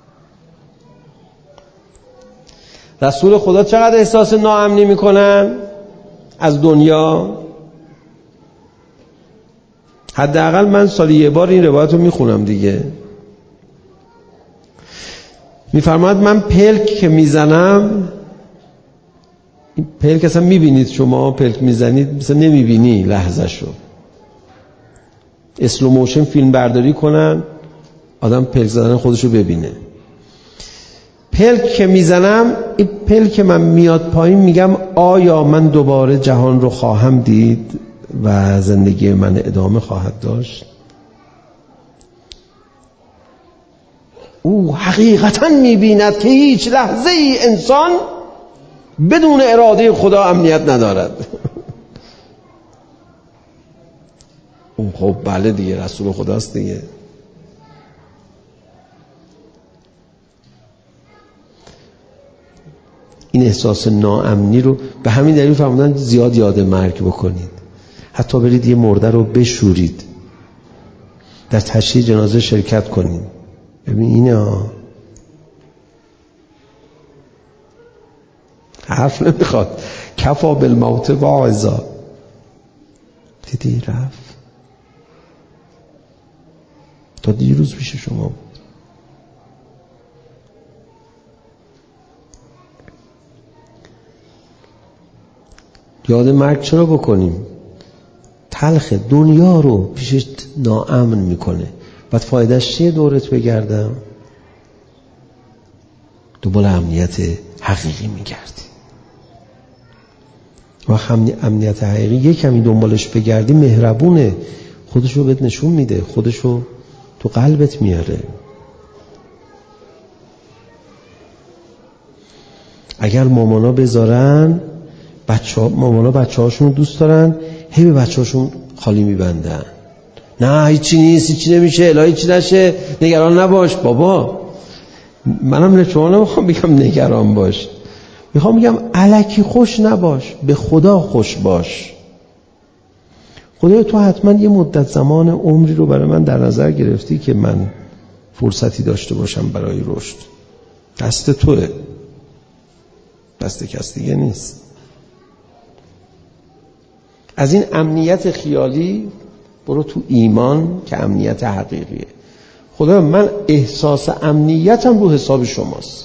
رسول خدا چقدر احساس ناامنی میکنن از دنیا؟ حداقل من سالی یه بار این روایت رو میخونم دیگه. میفرماید من پلک که میزنم، پلک اصلا میبینید شما پلک میزنید مثلا نمیبینی لحظه شو، اسلو موشن فیلم برداری کنن آدم پلک زدن خودشو ببینه. پلک که میزنم، این پلک من میاد پایین، میگم آیا من دوباره جهان رو خواهم دید و زندگی من ادامه خواهد داشت؟ او حقیقتا میبیند که هیچ لحظه ای انسان بدون اراده خدا امنیت ندارد. اون خب بله دیگه، رسول خداست دیگه. این احساس ناامنی رو به همین دلیل فرمودن زیاد یاد مرگ بکنید، حتی برید یه مرده رو بشورید، در تشییع جنازه شرکت کنید. ببین اینه ها، حرف نمیخواد. کفا بالموت واعظا. دیدی رفت تا دیروز پیش شما بود. یاد مرگ چرا بکنیم؟ تلخ دنیا رو پیشش ناامن میکنه. بعد فایدهش چیه؟ دورت بگردم دنبال امنیت حقیقی میگردی. و هم امنیت حقیقی یک کمی دنبالش بگردی مهربونه، خودشو بهت نشون میده، خودشو تو قلبت میاره. اگر مامانا بذارن بچه ها، مامانا بچه هاشون دوست دارن، هی به بچه هاشون خالی میبندن، نه هیچی نیست، هیچی نمیشه، الهی هیچی نشه، نگران نباش. بابا منم شما نمیخوام بگم نگران باش، میخوام بگم الکی خوش نباش، به خدا خوش باش. خدای تو حتما یه مدت زمان عمری رو برای من در نظر گرفتی که من فرصتی داشته باشم برای رشد. دست توه، دست کس دیگه نیست. از این امنیت خیالی برو تو ایمان که امنیت حقیقیه. خدا من احساس امنیتم رو حساب شماست.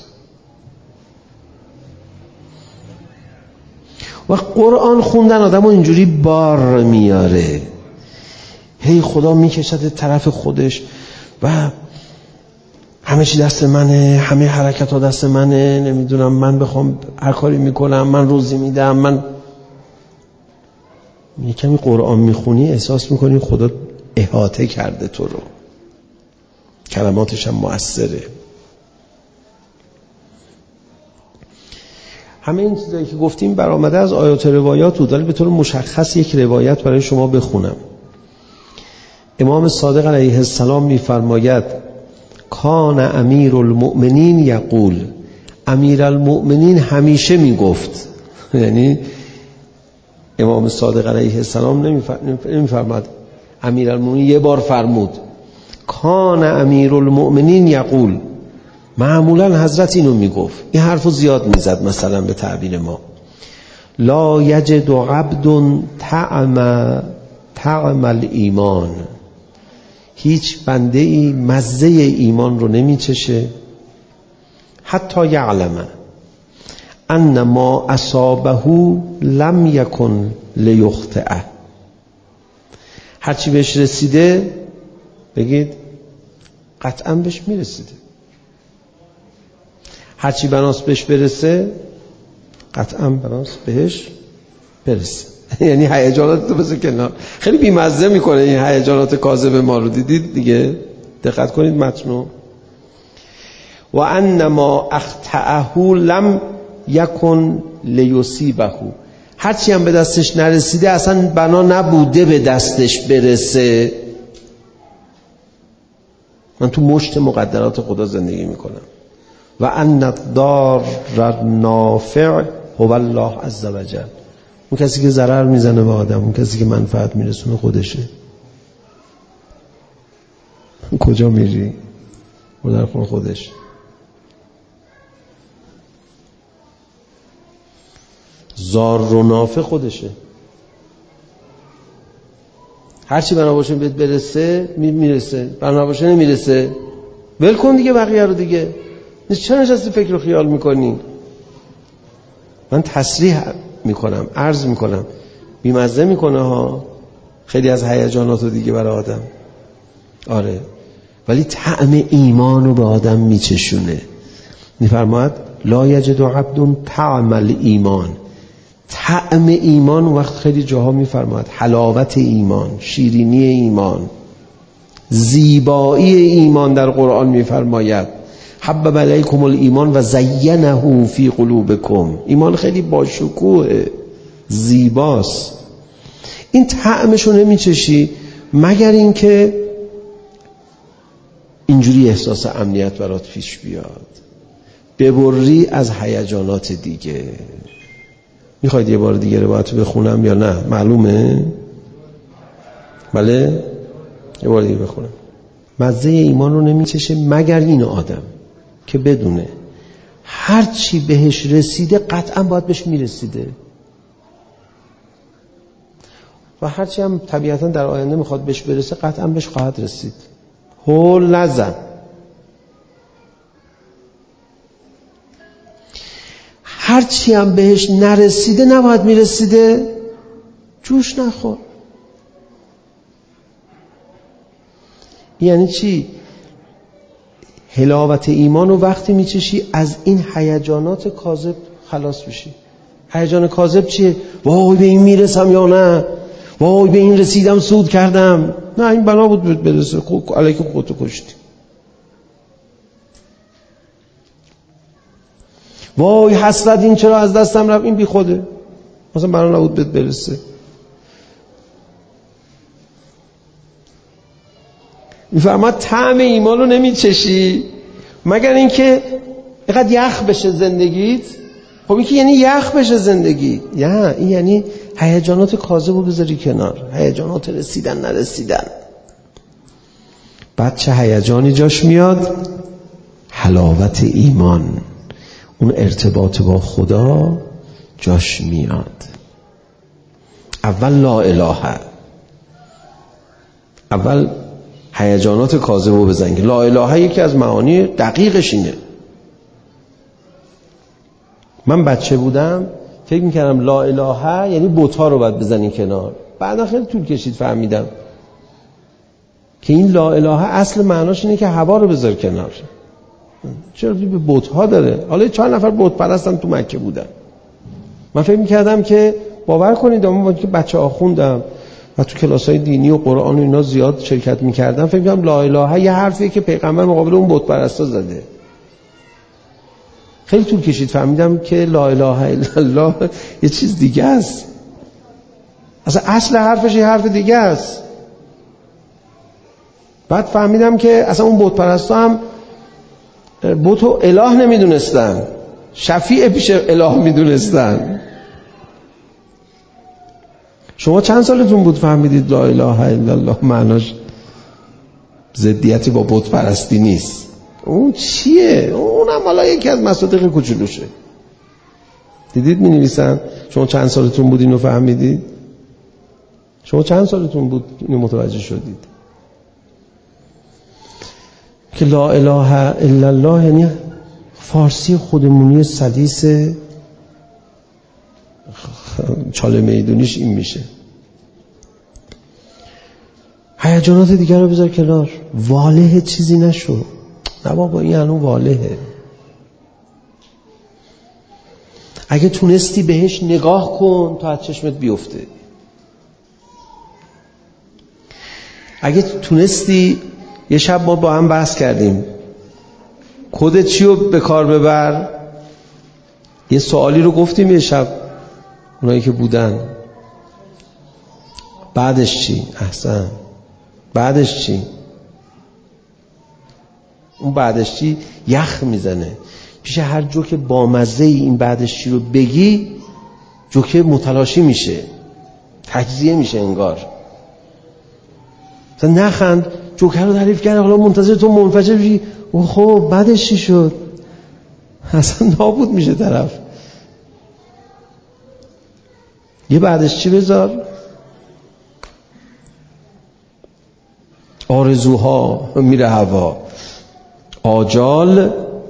و قرآن خوندن آدمو اینجوری بار میاره، هی خدا میکشد طرف خودش و همه چی دست منه، همه حرکت ها دست منه، نمیدونم من بخوام هر کاری میکنم، من روزی میدم، من یه کمی قرآن میخونی احساس میکنی خدا احاطه کرده تو رو، کلماتش هم مؤثره. همه این چیزایی که گفتیم برآمده از آیات روایات بود، ولی به طور مشخص یک روایت برای شما بخونم. امام صادق علیه السلام میفرماید کان امیر المؤمنین یقول، امیر المؤمنین همیشه میگفت، یعنی امام صادق علیه السلام نمیفرماد امیر المؤمنین یه بار فرمود، کان امیر المؤمنین یقول، معمولا حضرت اینو میگفت، این حرفو زیاد میزد. مثلا به تعبیر ما لا یجد عبد طعم طعم الایمان، هیچ بنده ای مزه ایمان رو نمیچشه، حتی یعلم ان ما اصابه لم یکن لیخطئه، هرچی بهش رسیده بگید قطعا بهش میرسیده، هرچی بناس بهش برسه قطعا بناس بهش برسه. یعنی هیجانات تو بذار کنار، خیلی بیمزه میکنه این هیجانات کاذب ما رو. دیدید دیگه، دقت کنید متنو. و انما اخطأه لم یکن لیصیبه، هرچی هم به دستش نرسیده اصلا بنا نبوده به دستش برسه. من تو مشت مقدرات خدا زندگی میکنم. و ان الضار النافع هو الله عز وجل، اون کسی که ضرر میزنه به آدم، اون کسی که منفعت میرسونه خودشه. کجا میری؟ او در خون خودش. زار و نافه خودشه، هرچی بنا باشه بهت برسه میرسه، بنا باشه نمیرسه ول کن دیگه بقیه رو دیگه. چرا نشستی فکر و خیال میکنی؟ من تصریح میکنم، عرض میکنم، بیمزه میکنه ها خیلی از هیجانات رو دیگه برای آدم، آره، ولی طعم ایمان رو به آدم میچشونه. میفرماید لا یجد عبد طعم الایمان، طعم ایمان. وقت خیلی جاها میفرماید حلاوت ایمان، شیرینی ایمان، زیبایی ایمان. در قرآن میفرماید حبب الیکم الایمان و زینه فی قلوبکم. ایمان خیلی باشکوه، زیباست. این طعمشو نمیچشی مگر اینکه اینجوری احساس امنیت برات پیش بیاد، ببری از هیجانات دیگه. میخواید یه بار دیگه روایتو بخونم یا نه؟ معلومه؟ بله؟ یه بار دیگه بخونم. مزه ایمان رو نمیچشه مگر این آدم که بدونه هر چی بهش رسیده قطعا باید بهش میرسیده و هر چی هم طبیعتا در آینده میخواد بهش برسه قطعا بهش خواهد رسید. هول نزن. هر چی هم بهش نرسیده نباید میرسیده جوش نخور. یعنی چی؟ حلاوت ایمان رو وقتی میچشی از این هیجانات کاذب خلاص بشی. هیجان کاذب چیه؟ وای به این میرسم یا نه، وای به این رسیدم سود کردم، نه این بنا بود برسه، خب علیکم خودتو کشتی. وای حسرت این چرا از دستم رفت، این بی خوده، مثلا بنا نبود بهت برسه. میفرماد طعم ایمان رو نمیچشی مگر اینکه اینقدر یخ بشه زندگیت. خب این که یعنی یخ بشه زندگی، نه این یعنی هیجانات کاذب رو بذاری کنار، هیجانات رسیدن نرسیدن. بعد چه هیجانی جاش میاد؟ حلاوت ایمان، اون ارتباط با خدا جاش میاد. اول لا اله، اول هیجانات کاذب رو بزن. لا اله یکی از معانی دقیقش اینه. من بچه بودم فکر میکردم لا اله یعنی بت‌ها رو باید بزنی کنار، بعدا خیلی طول کشید فهمیدم که این لا اله اصل معناش اینه که هوا رو بذار کنار. چرا به بت‌ها داره؟ حالا چند نفر بت پرستن تو مکه بودن. من فکر میکردم که باور کنید من که بچه آخوندم و تو کلاس‌های دینی و قرآن و اینا زیاد شرکت میکردم، فکر می‌کردم لا اله یه حرفیه که پیغمبر مقابل اون بت پرستا زده. خیلی طول کشید فهمیدم که لا اله الا الله یه چیز دیگه است. اصلا اصل حرفش یه حرف دیگه است. بعد فهمیدم که اصلا اون بت پرستا هم بتو اله نمیدونستن، شفیع پیش اله میدونستن. شما چند سالتون بود فهمیدید لا اله الا الله معناش ضدیتی با بت پرستی نیست؟ اون چیه؟ اونم حالا یکی از مصادیق کوچولوشه. دیدید می نویسن شما چند سالتون بود اینو فهمیدید؟ شما چند سالتون بود اینو متوجه شدید که لا اله الا الله یعنی فارسی خودمونی سلیس چاله میدونیش این میشه. هیجانات دیگر رو بذار کنار، واله چیزی نشو. نه بابا این الان والهه. اگه تونستی بهش نگاه کن تا از چشمت بیفته. اگه تونستی، یه شب ما با هم بحث کردیم کد چی رو به کار ببر، یه سوالی رو گفتیم یه شب اونایی که بودن. بعدش چی؟ احسن. بعدش چی؟ اون بعدش چی؟ یخ میزنه. پیش هر جوک بامزه ای این بعدش چی رو بگی جوک متلاشی میشه، تجزیه میشه انگار. مثلا نخند، جوکر رو تعریف کرد، حالا منتظر تو منفجر بشی. او خب بعدش چی شد؟ اصلا نابود میشه طرف. یه بعدش چی بذار؟ آرزوها میره هوا. آجال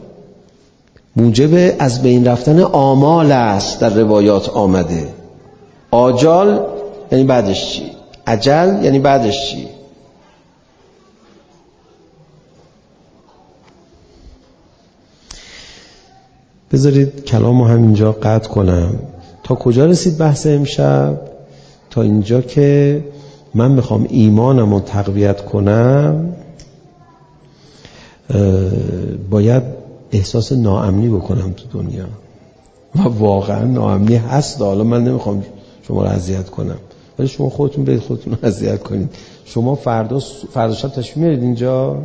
موجب از بین رفتن آمال است، در روایات آمده. آجال یعنی بعدش چی؟ اجل یعنی بعدش چی؟ بذارید کلامو همینجا قطع کنم. تا کجا رسید بحث امشب؟ تا اینجا که من میخوام ایمانمو تقویت کنم باید احساس ناامنی بکنم تو دنیا، و واقعا ناامنی هست. حالا من نمیخوام شما رو اذیت کنم، ولی شما خودتون برید خودتون رو اذیت کنید. شما فردا فردا شب تشریف میارید اینجا؟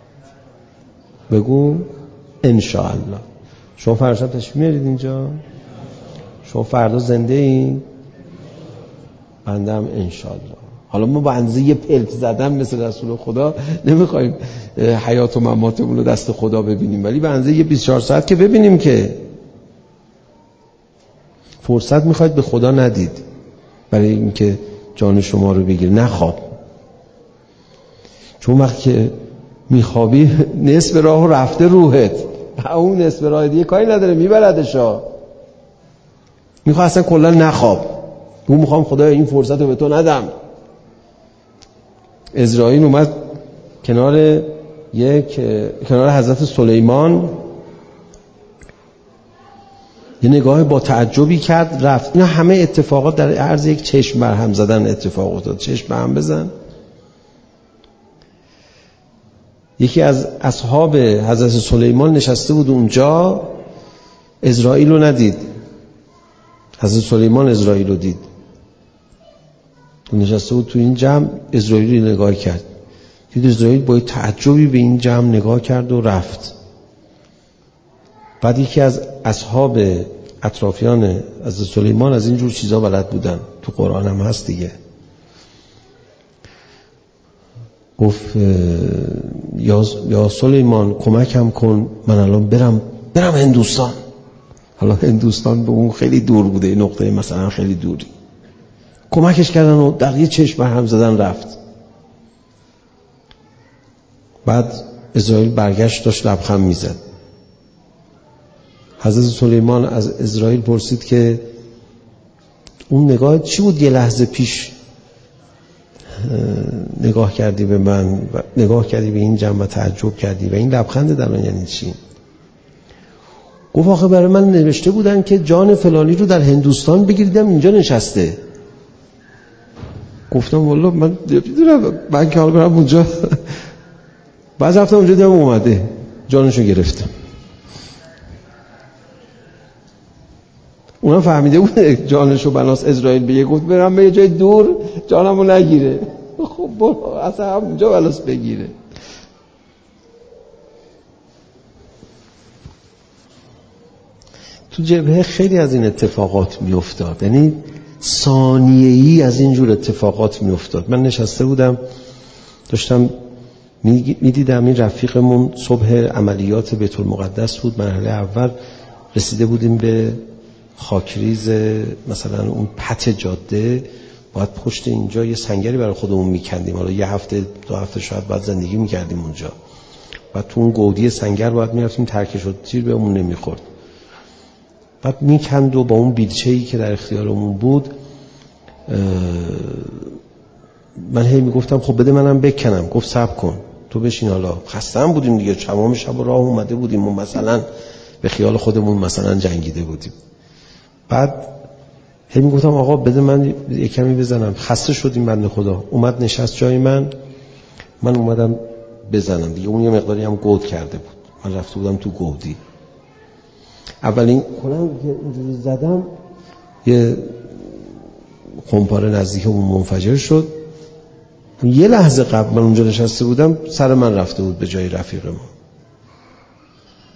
بگو ان شاء الله. شما فردا شب تشریف میارید اینجا؟ شما فردا زنده این؟ بنده هم ان شاء الله. حالا ما با اندازه یه پلک زدن مثل رسول خدا نمیخوایم حیات و مماتمون رو دست خدا ببینیم، ولی به اندازه یه بیست و چهار ساعت که ببینیم. که فرصت میخواید به خدا ندید برای اینکه جان شما رو بگیر. نخواب، چون وقتی که میخوابی نصف راه رفته روحت، اون نصف راه دیگه کاری نداره، میبردشا. میخواد اصلا کلا نخواب. اون میخوام خدا این فرصت رو به تو ندم. عزرائیل اومد کنار یک کنار حضرت سلیمان، یه نگاه با تعجبی کرد، رفت. اینا همه اتفاقات در عرض یک چشم برهم زدن اتفاق افتاد. چشم برهم بزن. یکی از اصحاب حضرت سلیمان نشسته بود اونجا، عزرائیل رو ندید. حضرت سلیمان عزرائیل رو دید. نشسته بود تو این جمع، عزرائیل رو نگاه کرد. دید عزرائیل با تعجبی به این جمع نگاه کرد و رفت. بعد یکی از اصحاب اطرافیان حضرت سلیمان از این جور چیزا بلد بودن، تو قرآن هم هست دیگه، گفت یا, یا سلیمان کمکم کن، من الان برم برم هندوستان. حالا هندوستان به اون خیلی دور بوده، نقطه مثلا خیلی دوری. کمکش کردن و در یه چشم برهم زدن رفت. بعد عزرائیل برگشت، داشت لبخند میزد. حضرت سلیمان از عزرائیل پرسید که اون نگاه چی بود؟ یه لحظه پیش نگاه کردی به من و نگاه کردی به این جمع و تعجب کردی و این لبخند در آن یعنی چی؟ گفت آخه برای من نوشته بودن که جان فلانی رو در هندوستان بگیریدم، اینجا نشسته. گفتم والله من نمیدونم، من که حالا برم اونجا. بعد رفتم اونجا دیدم اومده، جانشو گرفتم. اونم فهمیده بود جانشو بناس عزرائیل بگه، گفت برم به یه جای دور جانمو نگیره. خب برو اصلا اونجا بلاس بگیره. تو جبهه خیلی از این اتفاقات میافتاد، یعنی ثانیه‌ای از این جور اتفاقات میافتاد. من نشسته بودم داشتم میدیدم این رفیقمون صبح عملیات بیت المقدس بود، مرحله اول رسیده بودیم به خاکریز مثلا اون پت جاده، باید پشت اینجا یه سنگری برای خودمون میکندیم. حالا یه هفته دو هفته شاید بعد زندگی میکردیم اونجا. بعد تو اون گودی سنگر باید میرفتیم ترکش و تیر بهمون نمیخورد. بعد میکند و با اون بیلچه‌ای که در اختیارمون بود من هی میگفتم خب بده منم بکنم. گفت صبر کن تو بشین، حالا خسته‌ام بودیم دیگه، تمام شب راه اومده بودیم و مثلا به خیال خودمون مثلا جنگیده بودیم. بعد هی میگفتم آقا بده من یک کمی بزنم. خسته شدیم بنده خدا. اومد نشست جای من، من اومدم بزنم دیگه. اون یه مقداری هم گود کرده بود، من رفته بودم تو گودی. اولین کلنگ که اینجوری زدم یه خمپاره نزدیک اون منفجر شد. یه لحظه قبل من اونجا نشسته بودم سر من رفته بود به جای رفیق ما.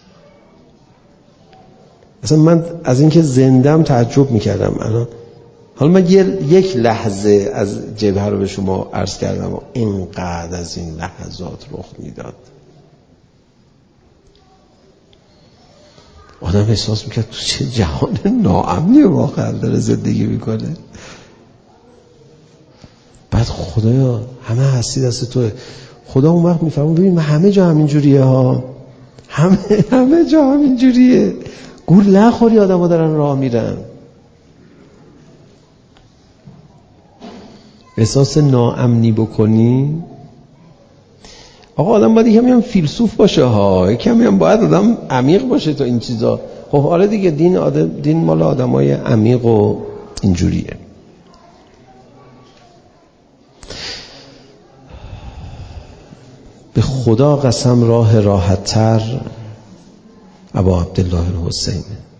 اصلا من از اینکه زندم تعجب میکردم. الان حالا من یک لحظه از جبهه رو به شما عرض کردم و اینقدر از این لحظات رخ میداد آدم احساس میکرد تو چه جهان ناامنی واقعا داره زندگی میکنه. بعد خدایا همه هستی دست توه. خدا اون وقت میفهمه ببین همه جا همین جوریه ها، همه همه جا همین جوریه، گول نخوری آدم‌ها دارن راه میرن. احساس ناامنی بکنی. آقا آدم باید یکمی هم فیلسوف باشه ها، یکمی هم باید آدم عمیق باشه تا این چیزا. خب حالا دیگه دین آدم دین مال آدمای عمیق و اینجوریه. به خدا قسم راه راحت تر ابا عبدالله الحسین،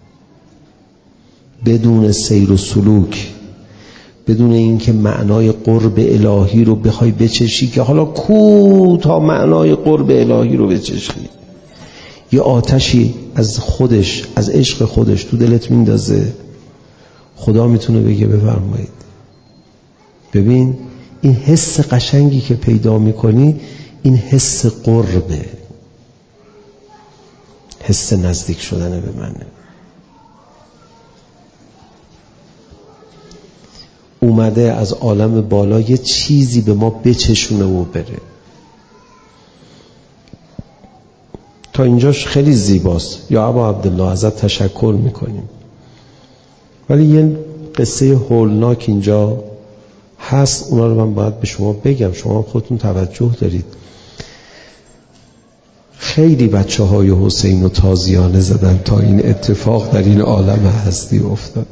بدون سیر و سلوک، بدون اینکه معنای قرب الهی رو بخوای بچشی، که حالا کو تا معنای قرب الهی رو بچشی. یه آتشی از خودش، از عشق خودش تو دلت میندازه، خدا میتونه بگه بفرمایید. ببین این حس قشنگی که پیدا میکنی، این حس قربه، حس نزدیک شدن به منه. اومده از عالم بالا یه چیزی به ما بچشونه و بره. تا اینجاش خیلی زیباست، یا ابا عبدالله ازت تشکر میکنیم. ولی یه قصه هولناک اینجا هست، اونا رو من باید به شما بگم، شما خودتون توجه دارید. خیلی بچه های حسین و تازیانه زدن تا این اتفاق در این عالم هستی افتاد.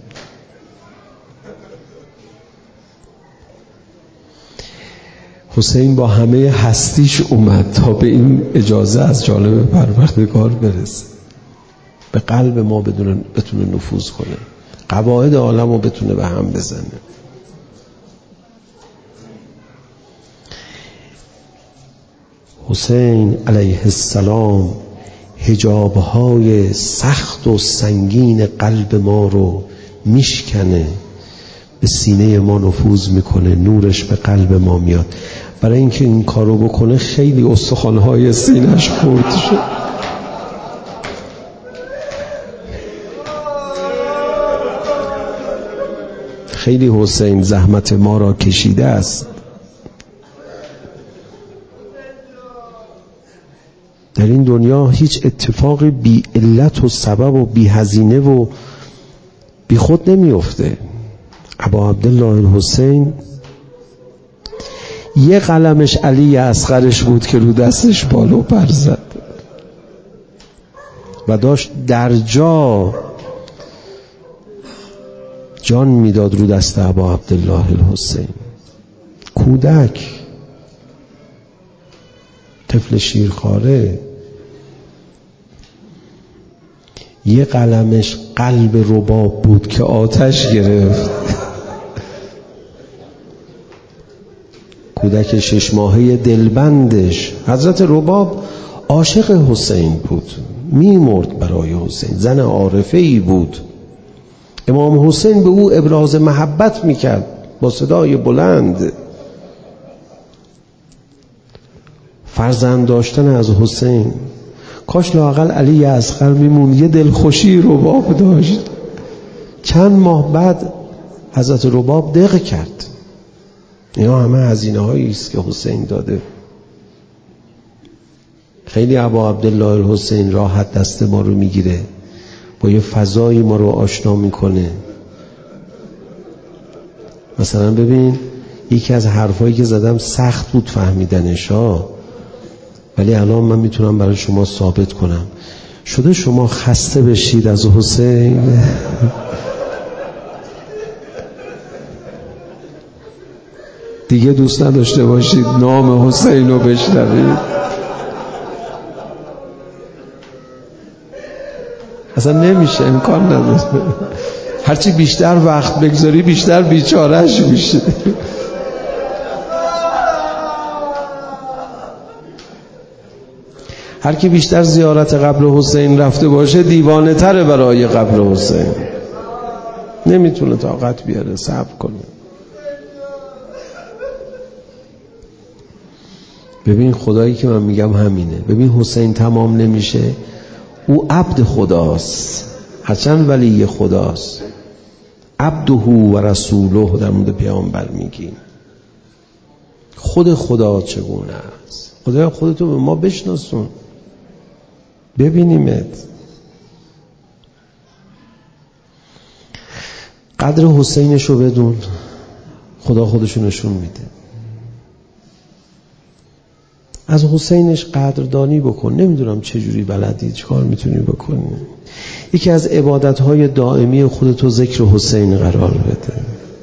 حسین با همه هستیش اومد تا به این اجازه از جانب پروردگار برسه، به قلب ما بدون بتونه نفوذ کنه، قواعد عالم رو بتونه به هم بزنه. حسین علیه السلام حجابهای سخت و سنگین قلب ما رو میشکنه، به سینه ما نفوذ میکنه، نورش به قلب ما میاد. برای اینکه این کارو بکنه خیلی استخوان‌های سینه‌اش خورد شد. خیلی حسین زحمت ما را کشیده است. در این دنیا هیچ اتفاقی بی علت و سبب و بی هزینه و بی خود نمیفته. ابا عبدالله الحسین یه قلمش علی اصغرش بود که رو دستش بالو پر زد و داشت در جا جان میداد رو دست ابا عبدالله الحسین. کودک، طفل شیرخواره، یه قلمش قلب رباب بود که آتش گرفت. کودک شش ماهه دلبندش حضرت رباب عاشق حسین بود، میمرد برای حسین، زن عارفه‌ای بود. امام حسین به او ابراز محبت میکرد با صدای بلند. فرزند داشتن از حسین، کاش لااقل علی اصغر میمون، یه دلخوشی رباب داشت. چند ماه بعد حضرت رباب دق کرد. اینا همه هزینه هایی است که حسین داده. خیلی ابا عبدالله الحسین راحت دست ما رو میگیره، با یه فضایی ما رو آشنا میکنه. مثلا ببین یکی از حرفایی که زدم سخت بود فهمیدنش ها، ولی الان من میتونم برای شما ثابت کنم. شده شما خسته بشید از حسین؟ دیگه دوست نداشته باشید نام حسین رو بشنوید؟ اصلا نمیشه، امکان نداره. هرچی بیشتر وقت بگذاری بیشتر بیچارهش میشه. هر کی بیشتر زیارت قبر حسین رفته باشه دیوانه تره برای قبر حسین. نمیتونه طاقت بیاره، صبر کنه. ببین خدایی که من میگم همینه. ببین حسین تمام نمیشه، او عبد خداست، هرچند ولی خداست، عبده و رسوله در مورد پیامبر میگیم. خود خدا چگونه است؟ خدایا خودتو به ما بشناسون، ببینیمت. قدر حسینشو بدون، خدا خودشو نشون میده. از حسینش قدردانی بکن. نمیدونم چجوری بلدی، چه کار میتونی بکنی. یکی از عبادتهای دائمی خودتو ذکر حسین قرار بده.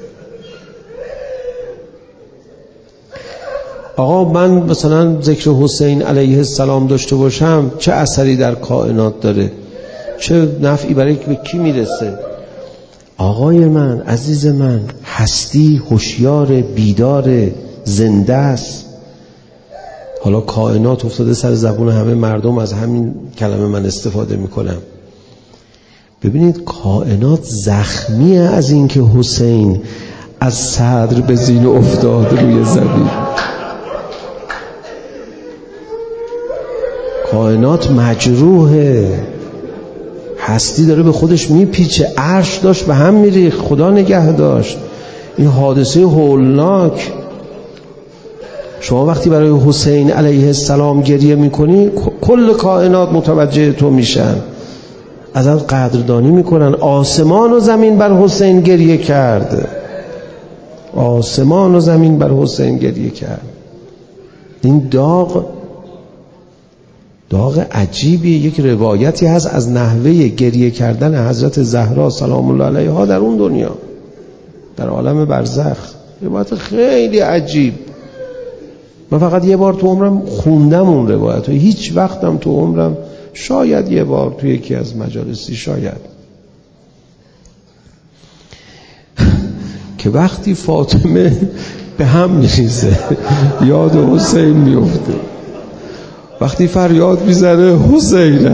آقا من مثلا ذکر حسین علیه السلام داشته باشم چه اثری در کائنات داره، چه نفعی برای به کی میرسه؟ آقای من، عزیز من، هستی هوشیار، بیدار، زنده است. حالا کائنات افتاده سر زبون همه مردم، از همین کلمه من استفاده میکنم. ببینید کائنات زخمیه از این که حسین از صدر به زین افتاد روی زمین. کائنات مجروحه، هستی داره به خودش میپیچه، عرش داشت به هم میریخت، خدا نگه داشت. این حادثه هولناک. شما وقتی برای حسین علیه السلام گریه میکنی، کل کائنات متوجه تو میشن، ازت قدردانی میکنن. آسمان و زمین بر حسین گریه کرد، آسمان و زمین بر حسین گریه کرد. این داغ داغ عجیبی. یک روایتی هست از نحوه گریه کردن حضرت زهرا سلام الله علیها در اون دنیا، در عالم برزخ. روایت خیلی عجیب. من فقط یه بار تو عمرم خوندم اون روایت، هیچ وقتم تو عمرم، شاید یه بار تو یکی از مجالسی، شاید، که وقتی فاطمه به هم میریزه یاد حسین میفته، وقتی فریاد میزنه حسین،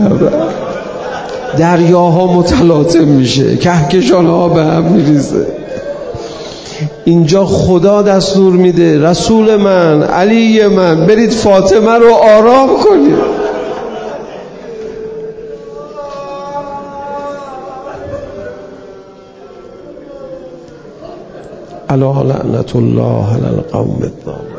دریاها متلاطم میشه، کهکشانها به هم میریزه. اینجا خدا دستور میده رسول من، علی من، برید فاطمه رو آرام کنید. الا لعنت الله علی القوم الظالمین.